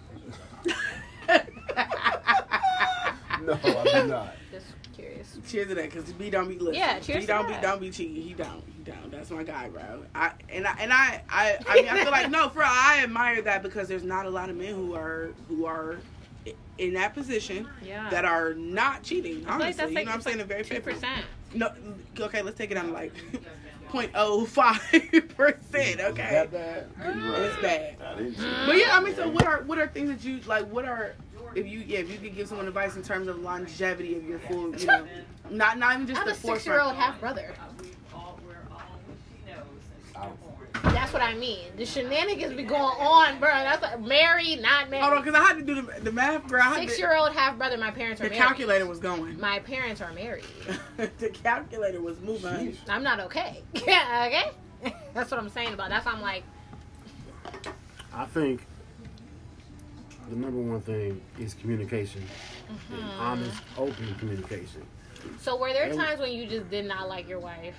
No, I do not. Just curious. Cheers to that, because B don't be listening. Yeah, cheers B to don't that. be don't be cheating. He don't. He don't. That's my guy, bro. I and I and I I, I mean I feel like no, for real, I admire that because there's not a lot of men who are who are in that position Yeah. that are not cheating. I feel like Honestly, that's you like, know what I'm it's saying? like They're very two faithful. percent. No, okay, let's take it down to like zero point zero five percent. Okay, That bad? it's bad. I didn't cheat. But yeah, I mean, so what are what are things that you like? What are if you yeah if you could give someone advice in terms of longevity of your full, you know, not not even I just have the a forefront. six-year-old half brother. That's what I mean. The shenanigans be going on, bro. That's like married, not married. Hold on, because I had to do the, the math, girl. I had to- Six-year-old half brother. My parents are The married. calculator was going. My parents are married. The calculator was moving. I'm not okay. Okay, that's what I'm saying about. That's why I'm like, I think the number one thing is communication. Mm-hmm. And honest, open communication. so were there And- times when you just did not like your wife?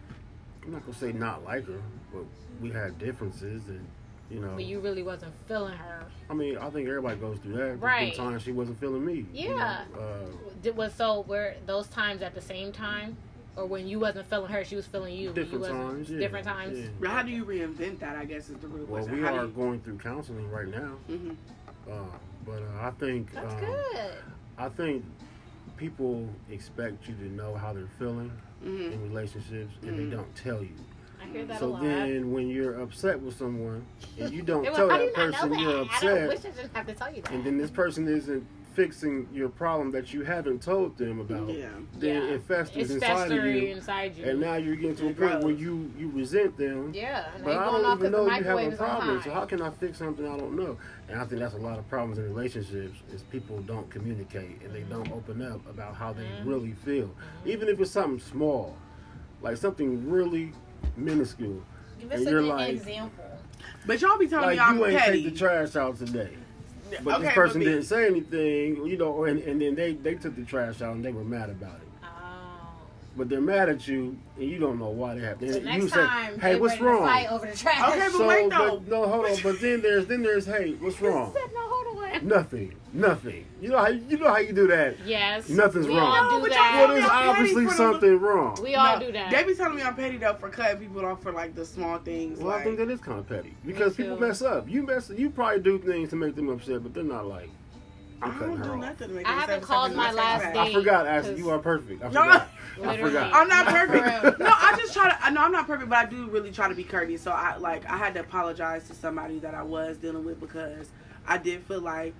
I'm not gonna say not like her, but we had differences, and you know. But you really wasn't feeling her. I mean, I think everybody goes through that. There's Right. been times she wasn't feeling me. you Yeah. know, uh, Did, was so were those times at the same time, or when you wasn't feeling her, she was feeling you? but you different wasn't, times. Yeah. Different times. Yeah. But how do you reinvent that? I guess is the real Well, question. we How are do going through counseling right now, you, hmm uh, but uh, I think That's um, good. I think people expect you to know how they're feeling hmm in relationships, and Mhm. they don't tell you. I hear that a So lot. then, when you're upset with someone and you don't They were, tell how do that you not person know you're that? I don't wish upset, I didn't have to tell you that. and then this person isn't fixing your problem that you haven't told them about, Yeah. then Yeah. it festers It's inside of festering you, inside you. and now you're getting to a It point where grows. you you resent them. yeah, and But they I going don't off even because the know you have a microwave is on problem. high. So how can I fix something I don't know? And I think that's a lot of problems in relationships is people don't communicate and they don't open up about how they Mm-hmm. really feel, even if it's something small, like something really minuscule. Give and us you're an like- example. But y'all be telling Like me I'm you ain't petty. take the trash out today, but okay, this person but didn't say anything, you know, and, and then they they took the trash out and they were mad about it. Oh. But they're mad at you, and you don't know why they have. So you next say, time, "Hey, they what's ready to wrong?" fight over the trash. Okay, but So, wait, though. but no, hold on. But then there's then there's hey, what's wrong? Said no, hold on. Nothing, nothing. You know how you know how you do that. Yes. Nothing's we wrong. all No, do but y'all that. tell Well, me there's I'm petty obviously for the- something wrong. We all No, do that. They be telling me I'm petty though for cutting people off for like the small things. Well, like, I think that is kind of petty because too. people mess up. You mess. You probably do things to make them upset, but they're not like, I'm I cutting don't her do off. nothing to make I them haven't upset, called except my for last text date. back. I forgot, Ashley. Cause- You are perfect. I No, forgot. I Literally. forgot. I'm not For perfect. real. No, I just try to. I know I'm not perfect, but I do really try to be courteous. So I like I had to apologize to somebody that I was dealing with because I did feel like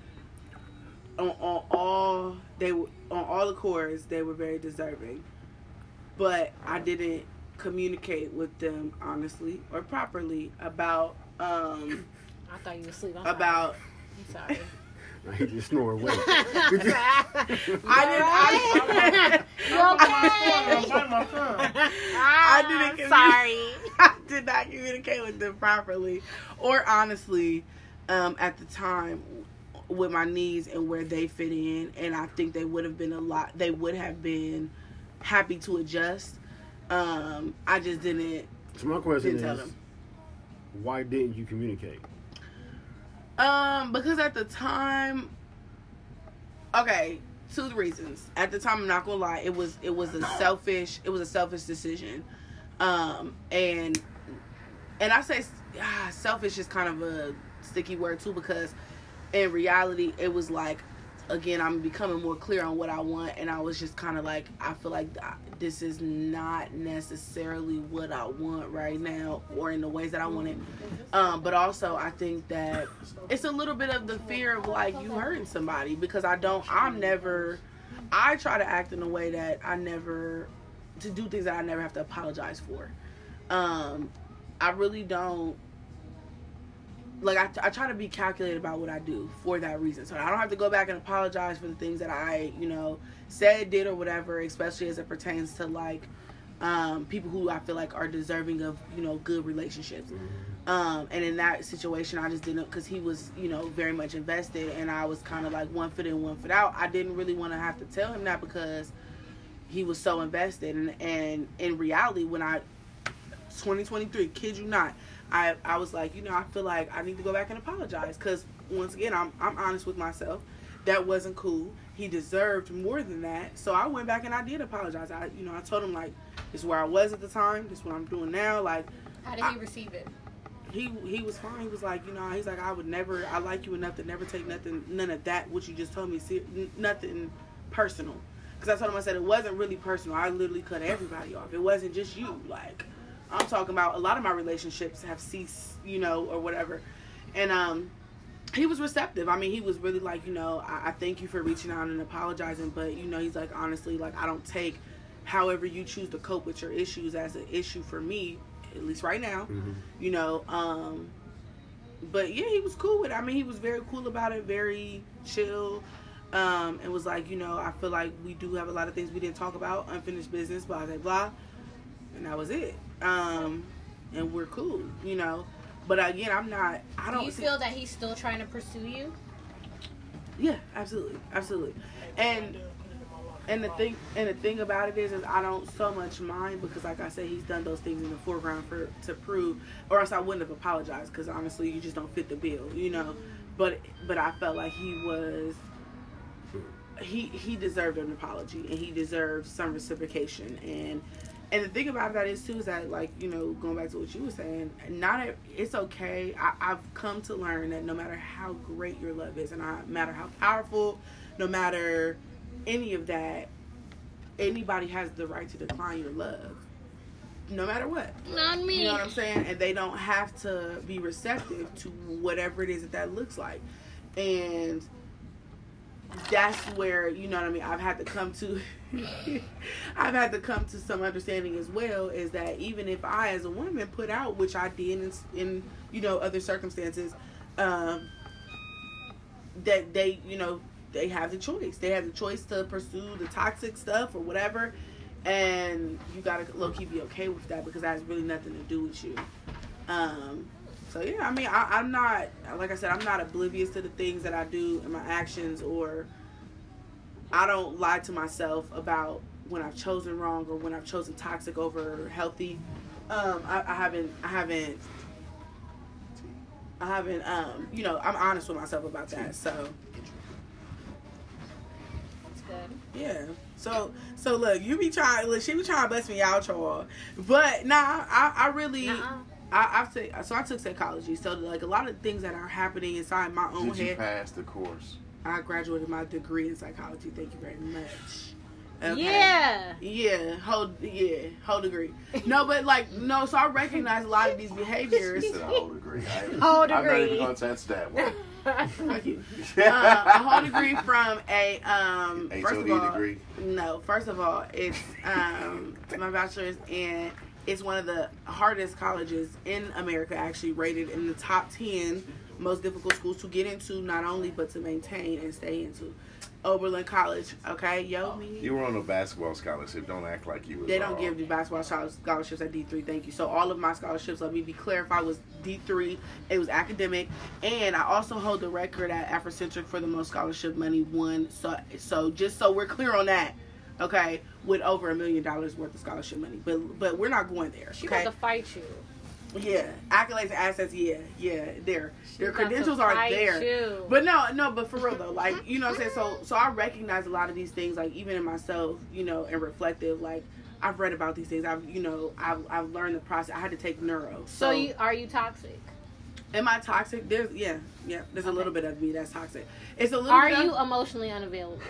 on, on all they were on all the cores they were very deserving, but I didn't communicate with them honestly or properly about um I thought you were asleep. I'm about. Sorry. I'm He just snore away. sorry. I didn't. I, You okay? I didn't commu- Sorry. I did not communicate with them properly or honestly um, at the time with my needs and where they fit in, and I think they would have been a lot. They would have been happy to adjust. Um, I just didn't. So my question Didn't tell is, them. why didn't you communicate? Um, because at the time, okay, two reasons. At the time, I'm not gonna lie, it was it was a selfish it was a selfish decision, um, and and I say ah, selfish is kind of a sticky word too because in reality, it was like, again, I'm becoming more clear on what I want, and I was just kind of like, I feel like this is not necessarily what I want right now, or in the ways that I want it. Um, but also, I think that it's a little bit of the fear of like you hurting somebody because I don't, I'm never, I try to act in a way that I never, to do things that I never have to apologize for. Um, I really don't. like I, I try to be calculated about what I do for that reason, so I don't have to go back and apologize for the things that I, you know, said, did, or whatever, especially as it pertains to like um, people who I feel like are deserving of, you know, good relationships. Mm-hmm. Um, and in that situation, I just didn't, because he was, you know, very much invested, and I was kind of like one foot in, one foot out. I didn't really want to have to tell him that because he was so invested, and, and in reality, when I twenty twenty-three, kid you not, I, I was like, you know, I feel like I need to go back and apologize, because once again, I'm I'm honest with myself. That wasn't cool. He deserved more than that. So I went back and I did apologize. I, you know, I told him, like, this is where I was at the time. This is what I'm doing now. Like, how did I, he receive it? He he was fine. He was like, you know, he's like, I would never, I like you enough to never take nothing, none of that, what you just told me, see, nothing personal. Because I told him, I said, it wasn't really personal. I literally cut everybody off. It wasn't just you. Like, I'm talking about a lot of my relationships have ceased, you know, or whatever. And um, he was receptive. I mean, he was really like, you know, I, I thank you for reaching out and apologizing. But, you know, he's like, honestly, like, I don't take however you choose to cope with your issues as an issue for me, at least right now, mm-hmm. you know. Um, but, yeah, he was cool with it. I mean, he was very cool about it, very chill. Um, and was like, you know, I feel like we do have a lot of things we didn't talk about, unfinished business, blah, blah, blah. And that was it. Um, and we're cool, you know. But again, I'm not. I don't. Do you see, feel that he's still trying to pursue you? Yeah, absolutely, absolutely. And and the thing and the thing about it is, is I don't so much mind because, like I said, he's done those things in the foreground for to prove, or else I wouldn't have apologized. Because honestly, you just don't fit the bill, you know. But but I felt like he was. He he deserved an apology, and he deserved some reciprocation. And and the thing about that is too is that, like, you know, going back to what you were saying, not a, it's okay. I, I've come to learn that no matter how great your love is, and no matter how powerful, no matter any of that, anybody has the right to decline your love, no matter what. Not me. You know what I'm saying? And they don't have to be receptive to whatever it is that that looks like. And that's where, you know what I mean, I've had to come to I've had to come to some understanding as well, is that even if I as a woman put out, which I did in, in you know, other circumstances, um, that they, you know, they have the choice. They have the choice to pursue the toxic stuff or whatever, and you gotta low-key be okay with that because that has really nothing to do with you. Um, So, yeah, I mean, I, I'm not, like I said, I'm not oblivious to the things that I do and my actions, or I don't lie to myself about when I've chosen wrong or when I've chosen toxic over healthy. Um, I, I haven't, I haven't, I haven't, um, you know, I'm honest with myself about that, so. That's good. Yeah. So, so look, you be trying, look, she be trying to bust me out, y'all. But, nah, I, I really... Nuh-uh. I, I've take, so I took psychology. So like a lot of things that are happening inside my own head. Did you head. pass the course? I graduated my degree in psychology. Thank you very much. Okay. Yeah. Yeah. Whole yeah. Whole degree. No, but like no. So I recognize a lot of these behaviors. She said a whole degree. I ain't, whole degree. I'm not even going to answer that one. Fuck you. Uh, a whole degree from a um. H first O of D all, degree. No. First of all, it's um my bachelor's in. It's one of the hardest colleges in America, actually rated in the top ten most difficult schools to get into, not only but to maintain and stay into. Oberlin College, okay, yo me. You were on a basketball scholarship. Don't act like you were. They don't give you basketball scholarships at D three. Thank you. So all of my scholarships, let me be clarified, was D three. It was academic, and I also hold the record at Afrocentric for the most scholarship money won. So, so just so we're clear on that. Okay, with over a million dollars worth of scholarship money, but but we're not going there. She okay? about to fight you. Yeah, accolades and assets. Yeah, yeah, there. She Their about credentials to are fight there. You. But no, no, but for real though, like you know what I'm saying. So so I recognize a lot of these things, like even in myself, you know, and reflective. Like I've read about these things. I've you know I've I've learned the process. I had to take neuro. So, so you are you toxic? Am I toxic? There's yeah yeah. There's okay. a little bit of me that's toxic. It's a little. Are bit you of, emotionally unavailable?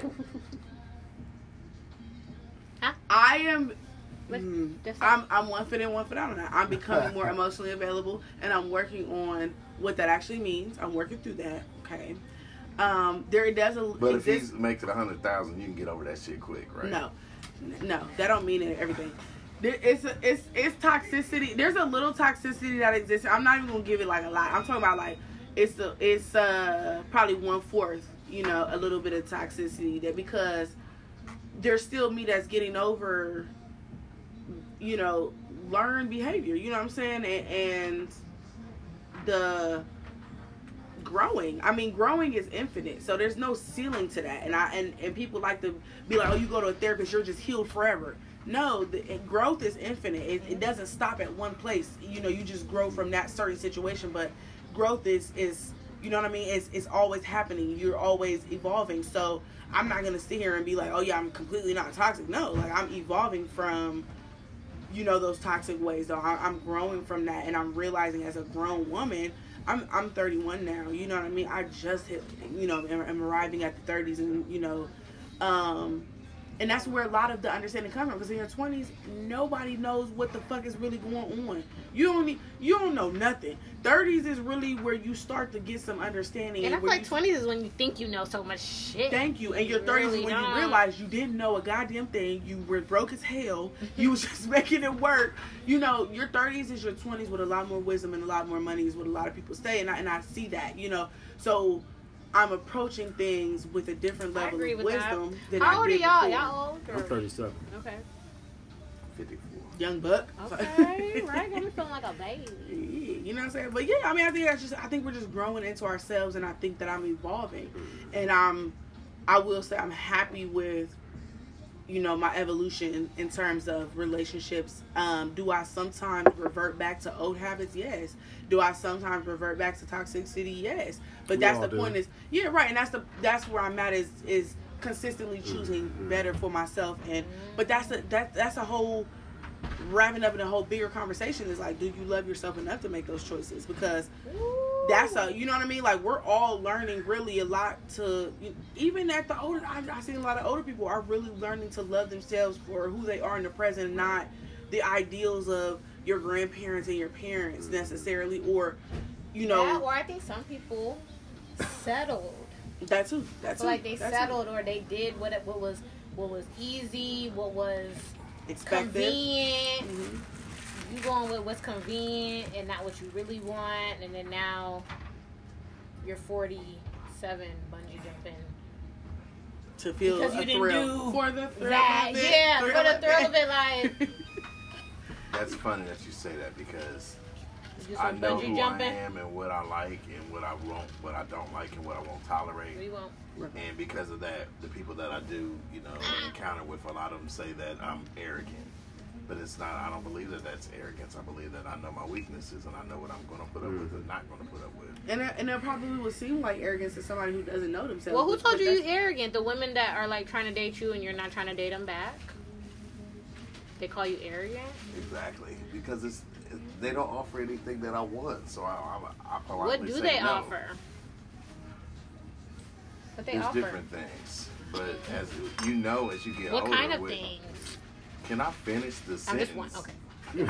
Huh? I am. What? Mm, I'm I'm one foot in, one foot out on that. I'm becoming more emotionally available, and I'm working on what that actually means. I'm working through that. Okay. Um, there does a. But if he's makes it a hundred thousand, you can get over that shit quick, right? No, no, that don't mean it, everything. There, it's a, it's it's toxicity. There's a little toxicity that exists. I'm not even gonna give it like a lot. I'm talking about like it's the it's uh probably one fourth, you know, a little bit of toxicity that because there's still me that's getting over, you know, learned behavior. You know what I'm saying? And, and the growing. I mean, growing is infinite, so there's no ceiling to that. And I and, and people like to be like, oh, you go to a therapist, you're just healed forever. No, the it, growth is infinite. It, it doesn't stop at one place. You know, you just grow from that certain situation, but growth is is you know what I mean. It's it's always happening. You're always evolving. So I'm not gonna sit here and be like, oh yeah, I'm completely not toxic. No, like I'm evolving from, you know, those toxic ways. So I, I'm growing from that, and I'm realizing as a grown woman. I'm I'm thirty-one now, you know what I mean? I just hit, you know, am, am arriving at the thirties, and, you know, um, and that's where a lot of the understanding comes from, because in your twenties, nobody knows what the fuck is really going on. You don't need, you don't know nothing. thirties is really where you start to get some understanding. And I feel like you, twenties is when you think you know so much shit. Thank you. And your thirties really is when don't. you realize you didn't know a goddamn thing. You were broke as hell. You was just making it work. You know, your thirties is your twenties with a lot more wisdom and a lot more money is what a lot of people say. And I, and I see that, you know. So I'm approaching things with a different I level agree of with wisdom that. than How I old are did y'all? before. Y'all old? Or? I'm thirty-seven. Okay. fifty-four. Young buck. Okay, right. I'm feeling like a baby. You know what I'm saying? But yeah, I mean, I think that's just, I think we're just growing into ourselves, and I think that I'm evolving. And um, I will say I'm happy with, you know, my evolution in, in terms of relationships. Um, do I sometimes revert back to old habits? Yes. Do I sometimes revert back to toxicity? Yes. But We that's all the do. point is, yeah, right. And that's the, that's where I'm at is, is consistently choosing Mm-hmm. better for myself. And, but that's a, that, that's a whole, wrapping up in a whole bigger conversation is like, do you love yourself enough to make those choices? Because that's a, you know what I mean? Like, we're all learning really a lot to, even at the older, I, I've seen a lot of older people are really learning to love themselves for who they are in the present, not the ideals of your grandparents and your parents necessarily, or, you know. Yeah, or I think some people settled. That too. That I too. feel like they that settled, or they did what what was what was easy, what was expected. convenient. Mm-hmm. You going with what's convenient and not what you really want, and then now you're forty-seven bungee jumping To feel because you a didn't thrill. do For the thrill that. of it. Yeah, Thrill for the of thrill it. of it, like That's funny that you say that because do I some know bungee who jumping. I am and what I like and what I won't, what I don't like and what I won't tolerate. We won't. And because of that, the people that I do, you know, encounter with, a lot of them say that I'm arrogant. But it's not, I don't believe that that's arrogance. I believe that I know my weaknesses and I know what I'm going to put up with and not going to put up with. And it, and it probably would seem like arrogance to somebody who doesn't know themselves. Well, who But told you that's- you arrogant? The women that are like trying to date you and you're not trying to date them back. They call you arrogant. Exactly. Because it's, they don't offer anything that I want. So I, I, I politely What do say they no. offer? What they There's offer? different things. But as you know, as you get What older, kind of with, things? Can I finish the I'm sentence? just one. Okay.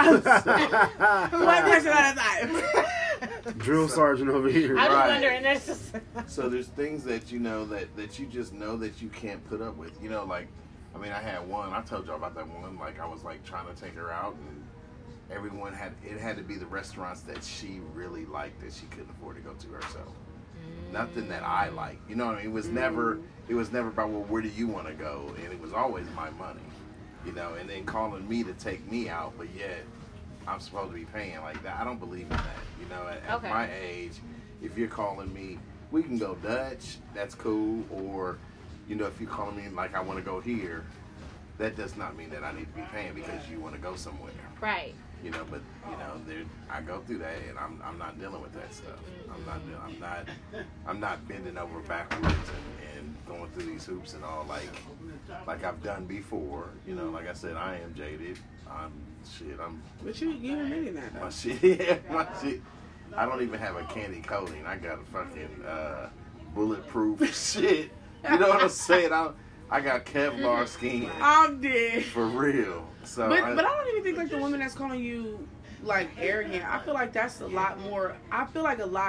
One question at a time. Drill sergeant over here. I was Right. wondering. There's just So there's things that you know that, that you just know that you can't put up with. You know, like, I mean, I had one. I told y'all about that one. Like, I was like trying to take her out, and everyone had it had to be the restaurants that she really liked that she couldn't afford to go to herself. Nothing that I like. You know what I mean? It was never. It was never about, well, where do you want to go? And it was always my money. You know, and then calling me to take me out, but yet I'm supposed to be paying like that. I don't believe in that. You know, at, at Okay. my age, if you're calling me, we can go Dutch, that's cool. Or, you know, if you're calling me like I want to go here, that does not mean that I need to be paying because you want to go somewhere. right. You know, but you know, there I go through that, and I'm I'm not dealing with that stuff. I'm not deal- I'm not I'm not bending over backwards and, and going through these hoops and all like like I've done before. You know, like I said, I am jaded. I'm shit. I'm But you, you admitting that though. my shit. Yeah, my shit. I don't even have a candy coating. I got a fucking uh, bulletproof shit. You know what I'm saying? I I got Kevlar skin I'm dead. for real. So But I, but I don't even think like the woman that's calling you like arrogant. I feel like that's a lot more. I feel like a lot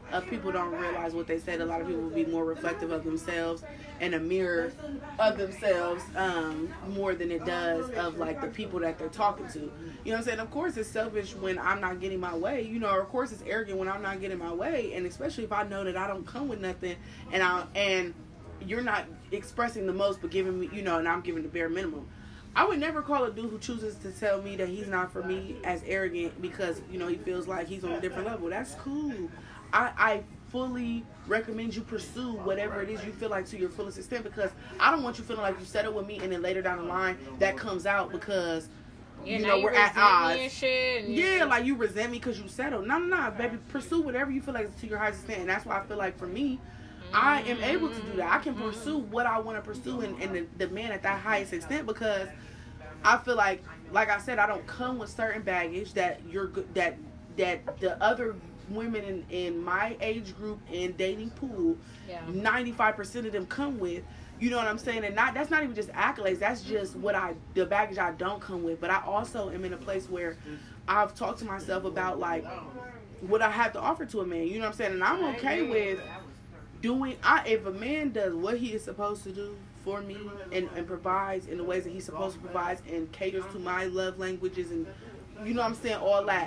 of people don't realize what they said. A lot of people will be more reflective of themselves and a mirror of themselves um, more than it does of like the people that they're talking to. You know what I'm saying? Of course it's selfish when I'm not getting my way. You know, of course it's arrogant when I'm not getting my way. And especially if I know that I don't come with nothing and I and you're not expressing the most but giving me, you know, and I'm giving the bare minimum. I would never call a dude who chooses to tell me that he's not for me as arrogant because, you know, he feels like he's on a different level. That's cool. I, I fully recommend you pursue whatever it is you feel like to your fullest extent because I don't want you feeling like you settle with me and then later down the line that comes out because, yeah, you know, you we're at odds. And shit and yeah, you... like you resent me because you settled. No, no, no, baby. Pursue whatever you feel like is to your highest extent. And that's why I feel like for me, I am able to do that. I can pursue what I want to pursue and, and the, the man at that highest extent because I feel like, like I said, I don't come with certain baggage that you're that that the other women in, in my age group and dating pool, yeah. ninety-five percent of them come with. You know what I'm saying? And not that's not even just accolades. That's just what I the baggage I don't come with. But I also am in a place where I've talked to myself about like what I have to offer to a man. You know what I'm saying? And I'm okay with doing. I if a man does what he is supposed to do for me and, and provides in the ways that he's supposed to provide and caters to my love languages and you know what I'm saying, all that,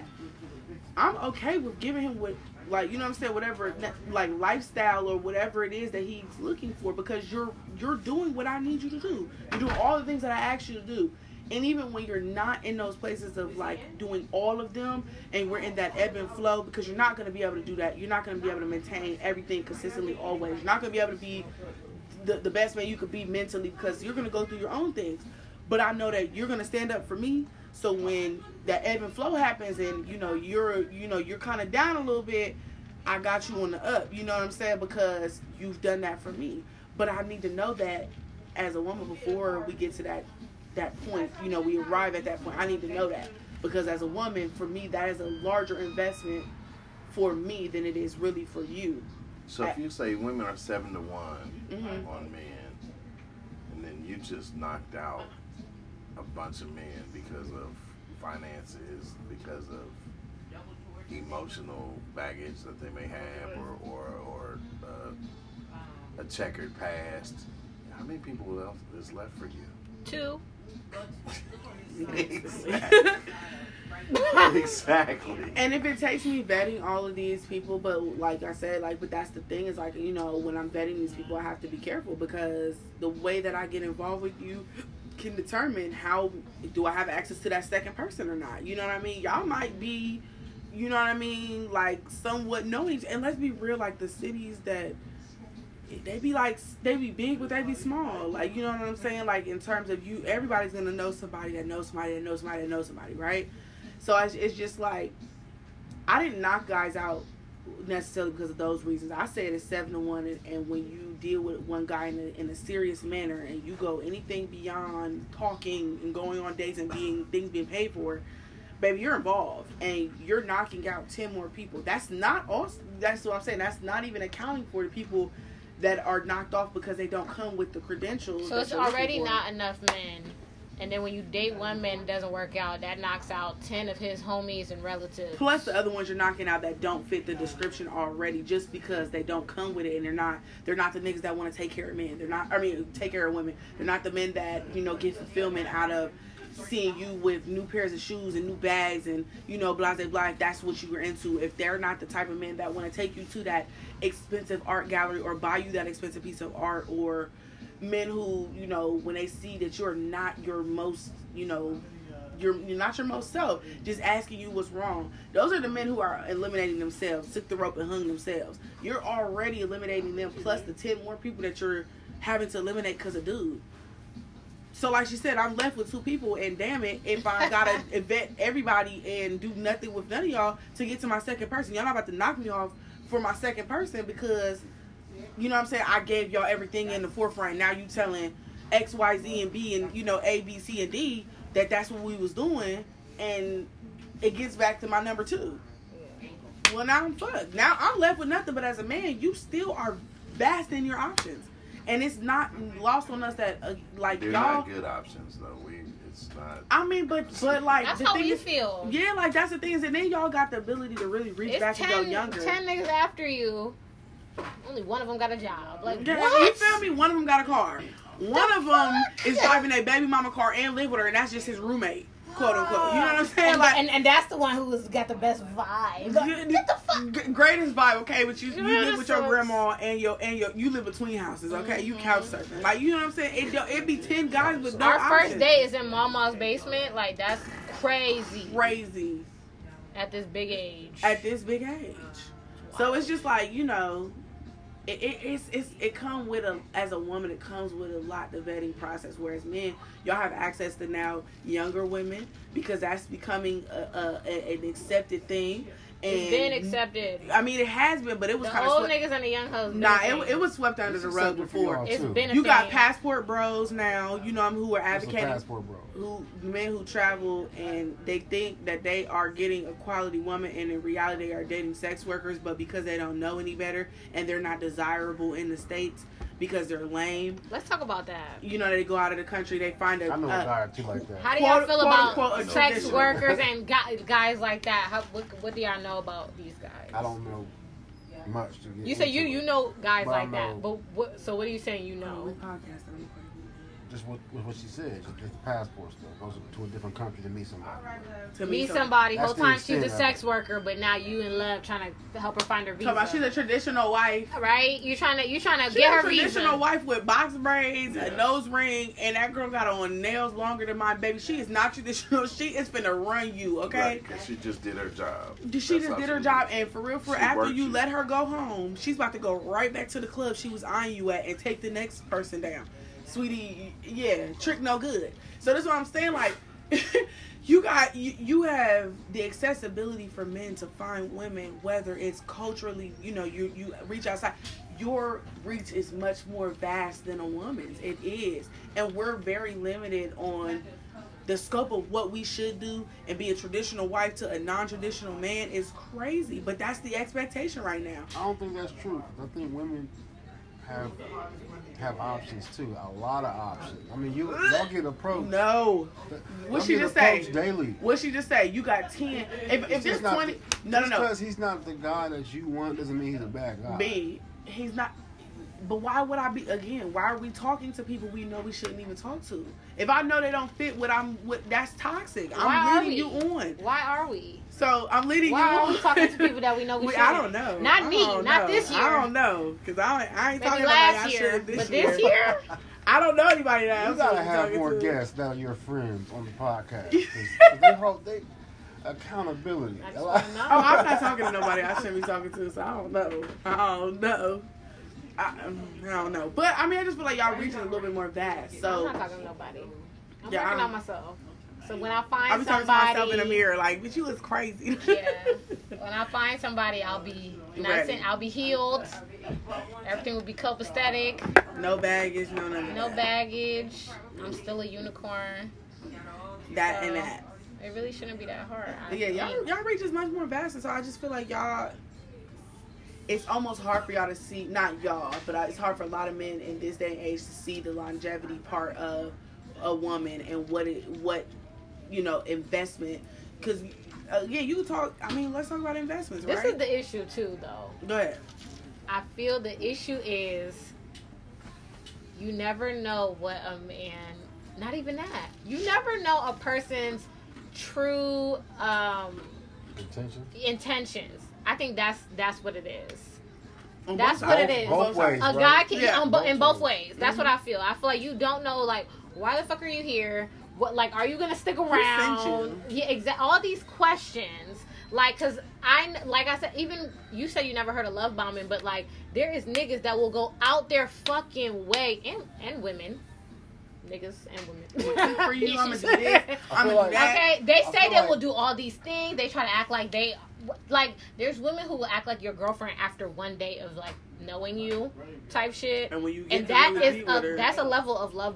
I'm okay with giving him what, like, you know what I'm saying, whatever, like, lifestyle or whatever it is that he's looking for because you're you're doing what I need you to do. You're doing all the things that I asked you to do. And even when you're not in those places of, like, doing all of them and we're in that ebb and flow because you're not going to be able to do that. You're not going to be able to maintain everything consistently always. You're not going to be able to be The, the best man you could be mentally because you're going to go through your own things. But I know that you're going to stand up for me. So when that ebb and flow happens and, you know, you're, you know, you're kind of down a little bit, I got you on the up. You know what I'm saying? Because you've done that for me. But I need to know that as a woman before we get to that, that point, you know, we arrive at that point. I need to know that. Because as a woman, for me, that is a larger investment for me than it is really for you. So if you say women are seven to one mm-hmm. on men, and then you just knocked out a bunch of men because of finances, because of emotional baggage that they may have, or or, or uh, a checkered past, how many people else is left for you? Two. Exactly. Exactly. And if it takes me vetting all of these people, but like I said, like, but that's the thing is like, you know, when I'm vetting these people, I have to be careful because the way that I get involved with you can determine how do I have access to that second person or not. You know what I mean? Y'all might be, you know what I mean, like somewhat knowing. And let's be real, like the cities that they be like, they be big, but they be small. Like, you know what I'm saying? Like in terms of you, everybody's gonna know somebody that knows somebody that knows somebody that knows somebody, right? So it's just like, I didn't knock guys out necessarily because of those reasons. I said it's seven to one, and, and when you deal with one guy in a, in a serious manner, and you go anything beyond talking and going on dates and being things being paid for, baby, you're involved, and you're knocking out ten more people. That's not also. That's what I'm saying. That's not even accounting for the people that are knocked off because they don't come with the credentials. So it's already not enough men. And then when you date one man, it doesn't work out. That knocks out ten of his homies and relatives. Plus the other ones you're knocking out that don't fit the description already, just because they don't come with it, and they're not they're not the niggas that want to take care of men. They're not. I mean, take care of women. They're not the men that, you know, get fulfillment out of seeing you with new pairs of shoes and new bags and, you know, blah blah blah. That's what you were into. If they're not the type of men that want to take you to that expensive art gallery or buy you that expensive piece of art, or men who, you know, when they see that you're not your most, you know, you're you're not your most self, just asking you what's wrong. Those are the men who are eliminating themselves, took the rope and hung themselves. You're already eliminating them, plus the ten more people that you're having to eliminate because of dude. So like she said, I'm left with two people, and damn it, if I gotta vet everybody and do nothing with none of y'all to get to my second person, y'all not about to knock me off for my second person because, you know what I'm saying, I gave y'all everything in the forefront. Now you telling X, Y, Z, and B, and, you know, A, B, C, and D that that's what we was doing, and it gets back to my number two. Well, now I'm fucked. Now I'm left with nothing, but as a man, you still are vast in your options. And it's not lost on us that, uh, like, They're y'all... not good options, though. We, It's not. I mean, but but like that's the how thing we is, feel. Yeah, like that's the thing is, and then y'all got the ability to really reach It's back ten, and go younger. ten niggas after you. Only one of them got a job. Like Yeah, what? you feel me? One of them got a car. One of them is driving a baby mama car and live with her, and that's just his roommate, quote unquote. You know what I'm saying? And, like, and, and that's the one who's got the best vibe. Get the fuck. G- greatest vibe, okay? But you, you Yeah, live that with your sucks. grandma and your and your you live between houses, okay? You couch surfing, like you know what I'm saying? It don't- it be ten guys with no Our first options. date is in Mama's basement. Like that's crazy Crazy at this big age. at this big age. So it's just like you know. It, it it's, it's it come with a as a woman it comes with a lot the vetting process, whereas men y'all have access to now younger women because that's becoming a, a, a an accepted thing. And It's been accepted. I mean, it has been, but it was The kind of old swept. niggas and the young hoes. Nah, been a it, thing. it was swept under It's the rug accepted for before. y'all, It's too. been a You got thing. passport bros now, you know, um, who are What's a advocating, passport, bro? who men who travel and they think that they are getting a quality woman, and in reality they are dating sex workers, but because they don't know any better and they're not desirable in the States because they're lame, Let's talk about that. you know, they go out of the country, they find a, I know a a guy or two like that. How do y'all Quote- feel quote, about unquote, a sex traditional. workers and guys, guys like that? How, what, what do y'all know about these guys? I don't know much to get You say you into you it. know guys But I like that, know- but what? So what are you saying? You Oh, we know? podcasting, I'm Just what, what she said, just the passport stuff. Goes to a different country to meet somebody. to Meet so- somebody. That's Whole the time she's extent a of sex it. worker, but now you in love trying to help her find her visa. Talking about she's a traditional wife. right? You trying to you trying to She's get a her traditional visa. wife with box braids, Yeah. a nose ring, and that girl got on nails longer than my baby. She is not traditional. She is finna run you, okay? Right, 'cause she just did her job. She That's just how did her she job, is. and for real, for She after worked you you. let her go home, she's about to go right back to the club she was eyeing you at and take the next person down. Sweetie, yeah, trick no good. So that's what I'm saying, like, you got, you, you have the accessibility for men to find women, whether it's culturally, you know, you, you reach outside. Your reach is much more vast than a woman's. It is. And we're very limited on the scope of what we should do, and be a traditional wife to a non-traditional man is crazy. But that's the expectation right now. I don't think that's true. I think women have have options too. A lot of options. I mean, you y'all get approached. No. Y'all What she get just say? approached daily. What she just say? You got ten. If, if It's there's just not twenty, the- no, no, just no. because he's not the guy that you want doesn't mean he's a bad guy. B, he's not. But why would I be again? Why are we talking to people we know we shouldn't even talk to? If I know they don't fit what I'm, what that's toxic. Why I'm are leading we? you on. Why are we? So I'm leading Why you are on. we talking to people that we know we We- shouldn't? I don't know. Not I me. don't Not know. this year. I don't know because I, I ain't Maybe talking last about year, should this but year. this year, I don't know anybody that You I'm gotta supposed to be have talking more to. guests that are your friends on the podcast. 'Cause- 'cause they hold they accountability. I just wanna know. Oh, I'm not talking to nobody I shouldn't be talking to, so I don't know. I don't know. I, um, I don't know. But, I mean, I just feel like y'all reaching a little bit more vast. I'm So, not talking to nobody. I'm Yeah, working I'm- on myself. So when I find I be talking somebody, to myself in the mirror like, bitch, you look crazy. yeah. When I find somebody, I'll be nice Ready. and I'll be healed. Everything will be copacetic. No baggage, no nothing. No baggage. I'm still a unicorn. That So, and that. It really shouldn't be that hard. I But yeah, y'all, think. y'all reach is much more vast, and so I just feel like y'all, it's almost hard for y'all to see, not y'all, but it's hard for a lot of men in this day and age to see the longevity part of a woman and what it, what, you know, investment. Because, again, you talk, I mean, let's talk about investments, This right? is the issue too, though. Go ahead. I feel the issue is you never know what a man, not even that, you never know a person's true um, Intention. intentions. I think that's that's what it is. On That's both what sides. it is. Both ways. A right? guy can Yeah, on bo- in both both ways. That's what I feel. I feel like you don't know, like, why the fuck are you here? What, like, are you gonna stick around? you? Yeah, exactly. All these questions, like, cause I, like I said, even you said you never heard of love bombing, but like, there is niggas that will go out their fucking way, and and women, niggas and women. For you, I'ma do this. I I'ma feel do like- that. Okay, they I say feel they like- will do all these things. They try to act like they, like, there's women who will act like your girlfriend after one day of like knowing you type shit. And when you get And to that really is be a, with her, that's a level of love bombing. That's a level of like, And why are you doing all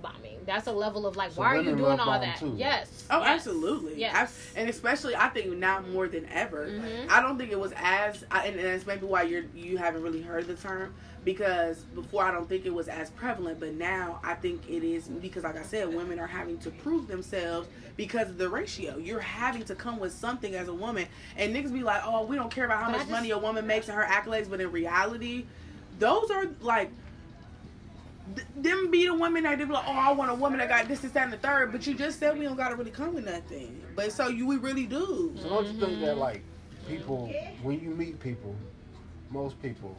women that? love bomb Yes. too. Yes. Oh, absolutely. Yes. Abs- and especially, I think now more than ever. Mhm. I don't think it was as, I, and, and it's maybe why you're you haven't really heard the term, because before I don't think it was as prevalent, but now I think it is, because like I said, women are having to prove themselves because of the ratio. You're having to come with something as a woman, and niggas be like, oh, we don't care about how But I much just- money a woman makes and her accolades, but in reality, those are like, th- them be the women that they be like, oh, I want a woman that got this, this, that, and the third, but you just said we don't gotta really come with nothing. But so you, we really do. So don't you think that like people, when you meet people, most people,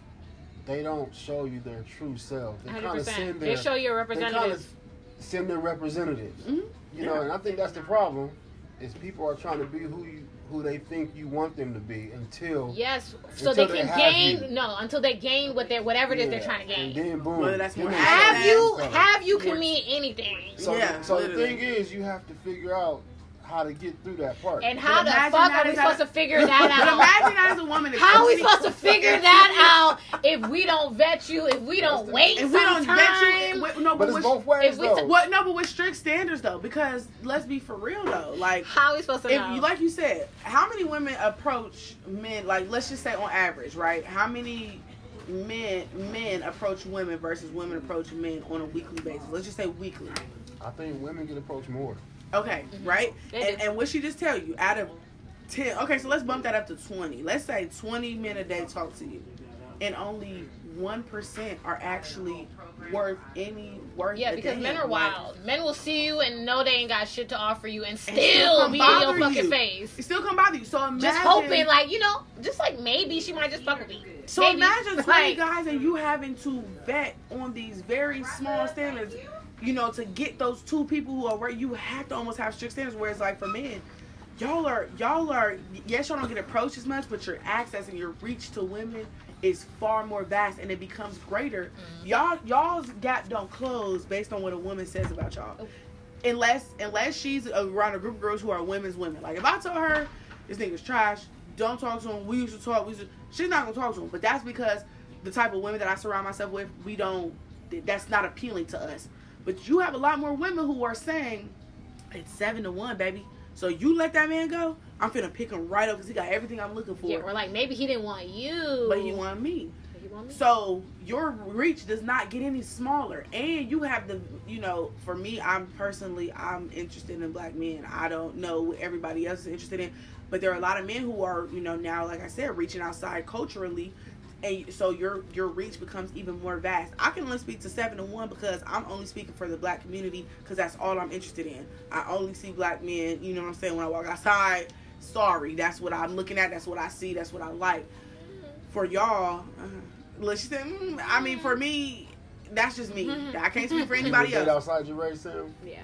they don't show you their true self. They kind of send one hundred percent. their They show you a they kind of representative. send their representatives. Mhm. You know, and I think that's the problem. Is people are trying to be who you who they think you want them to be until Yes, so Until they they can have gain. you. No, until they gain what they whatever it is they're Yeah, trying to and gain. then boom. Whether that's more then access, Have you they- have you can More- mean anything? So, Yeah, so the literally. thing is, you have to figure out how to get through that part. And how the imagine fuck that are we as supposed a- to figure that But out? imagine that as a woman. if How are we she- supposed to figure that out if we don't vet you, if we don't the- wait If we don't sometime? bet you, with- no, but but it's with, both ways if we- though. what? No, but with strict standards though, because let's be for real though, like. How are we supposed to If know? you, like you said, how many women approach men? Like, let's just say on average, right? How many men men approach women versus women approach men on a weekly basis? Let's just say weekly. I think women get approached more. Okay, Mhm. right? They And, do. and what she just tell you, out of ten, okay, so let's bump that up to twenty. Let's say twenty men a day talk to you, and only one percent are actually worth any worth. yeah, a because damn. men are Like, wild. Men will see you and know they ain't got shit to offer you and still still come be in your bother fucking you. face. it still come bother you. So imagine, Just hoping, like, you know, just like maybe she might just fuck with me. So Maybe. imagine twenty Like, guys and you having to vet on these very small standards, you know, to get those two people who are where you have to almost have strict standards. Whereas, like for men, y'all are y'all are yes, y'all don't get approached as much, but your access and your reach to women is far more vast, and it becomes greater. Mm-hmm. Y'all y'all's gap don't close based on what a woman says about y'all, Nope. unless unless she's around a group of girls who are women's women. Like if I tell her this nigga's trash, don't talk to him. We used to talk. We used to, she's not gonna talk to him, but that's because the type of women that I surround myself with, we don't. That's not appealing to us. But you have a lot more women who are saying it's seven to one, baby. So you let that man go, I'm finna pick him right up because he got everything I'm looking for. yeah, or like maybe he didn't want you, But he wanted me. But he want me. So your reach does not get any smaller, and you have the, you know, for me, I'm personally, I'm interested in black men. I don't know what everybody else is interested in, but there are a lot of men who are, you know, now, like I said, reaching outside culturally, and so your your reach becomes even more vast. I can only speak to seven to one because I'm only speaking for the black community because that's all I'm interested in. I only see black men, you know what I'm saying, when I walk outside. Sorry, that's what I'm looking at. That's what I see. That's what I like. For y'all, uh, look, she said, mm, I mean, for me, that's just me. I can't speak for anybody You date else. outside your race, Sam? Yeah.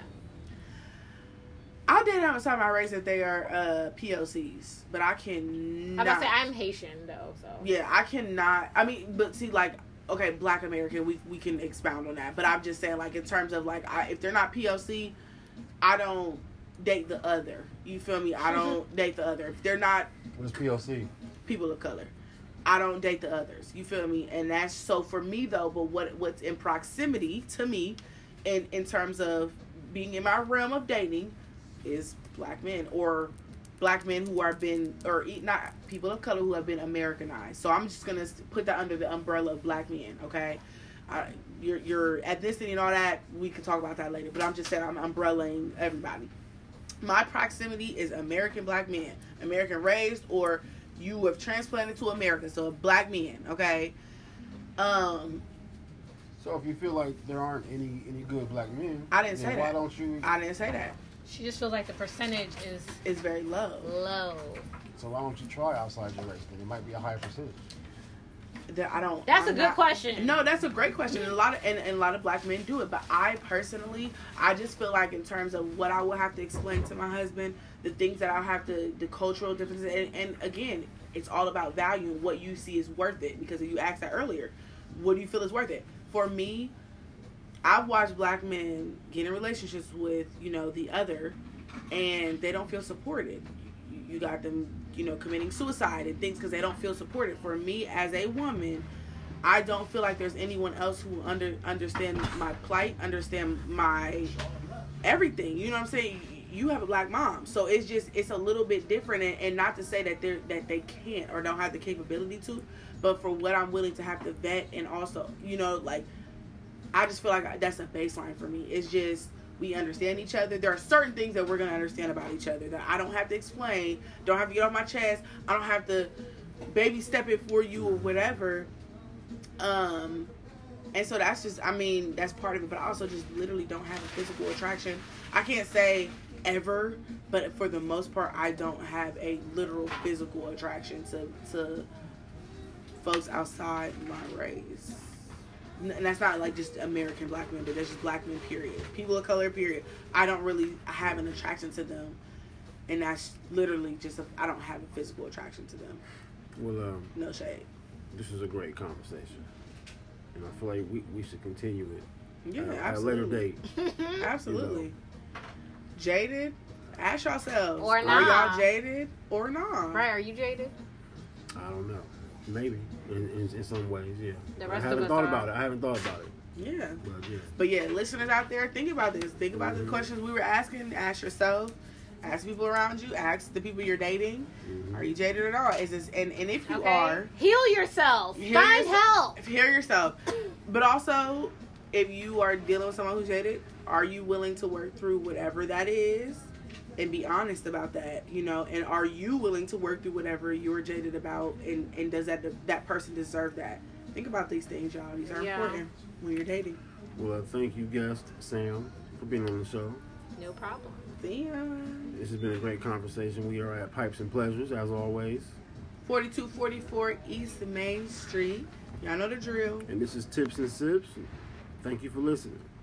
I did outside my race if they are uh, P O Cs, but I I cannot. was about to say I'm Haitian though, so Yeah, I cannot. I mean, but see, like, okay, Black American, we we can expound on that. But I'm just saying, like, in terms of like, I, if they're not P O C, I don't date the other. You feel me? I don't date the other. If they're not What is P O C? people of color, I don't date the others. You feel me? And that's so for me though. But what what's in proximity to me, in in terms of being in my realm of dating, is black men or black men who are been or e- not people of color who have been Americanized. So I'm just gonna put that under the umbrella of black men. Okay, I, your your ethnicity and all that, we can talk about that later. But I'm just saying I'm umbrellaing everybody. My proximity is American black men, American raised, or you have transplanted to America, so black men. Okay. Um, So if you feel like there aren't any any good black men, I didn't then say why that. don't you? I didn't say that. she just feels like the percentage is It's very low. low. So why don't you try outside your race? Then it might be a higher percentage. That I don't. That's I'm a good not- question. No, that's a great question. And a lot of and, and a lot of black men do it, but I personally, I just feel like in terms of what I will have to explain to my husband, the things that I'll have to, the cultural differences, and, and again, it's all about value and what you see is worth it. Because you asked that earlier, what do you feel is worth it? For me, I've watched black men get in relationships with, you know, the other, and they don't feel supported. You, you got them, you know, committing suicide and things because they don't feel supported. For me, as a woman, I don't feel like there's anyone else who under understand my plight, understand my everything. You know what I'm saying? You have a black mom, so it's just it's a little bit different, and, and not to say that they that they can't or don't have the capability to, but for what I'm willing to have to vet, and also, you know, like, I just feel like that's a baseline for me. It's just we understand each other. There are certain things that we're gonna understand about each other that I don't have to explain, don't have to get off my chest, I don't have to baby step it for you or whatever. Um, and so that's just, I mean, that's part of it. But I also just literally don't have a physical attraction. I can't say ever, but for the most part, I don't have a literal physical attraction to to folks outside my race. And that's not like just American black men, but that's just black men, period. People of color, period. I don't really have an attraction to them. And that's literally just, a, I don't have a physical attraction to them. Well, um, no shade. This is a great conversation. And I feel like we, we should continue it. Yeah, at, absolutely. At a later date. Absolutely. You know. Jaded? Ask yourselves. Or Are not. y'all jaded or not? Right, are you jaded? I don't know. Maybe. In, in, in some ways, yeah. The I rest haven't of us thought are. about it. I haven't thought about it. Yeah. But yeah. But yeah, listeners out there, think about this. Think about Mm-hmm. the questions we were asking. Ask yourself. Ask people around you. Ask the people you're dating. Mm-hmm. Are you jaded at all? Is this and, and if you Okay. are, Heal yourself. heal Find yourself- help. Heal yourself. But also, if you are dealing with someone who's jaded, are you willing to work through whatever that is and be honest about that, you know? And are you willing to work through whatever you're jaded about, and, and does that that person deserve that? Think about these things, y'all. These are Yeah. important when you're dating. Well, thank you, guest Sam, for being on the show. No problem. See ya. This has been a great conversation. We are at Pipes and Pleasures, as always. forty-two forty-four East Main Street. Y'all know the drill. And this is Tips and Sips. Thank you for listening.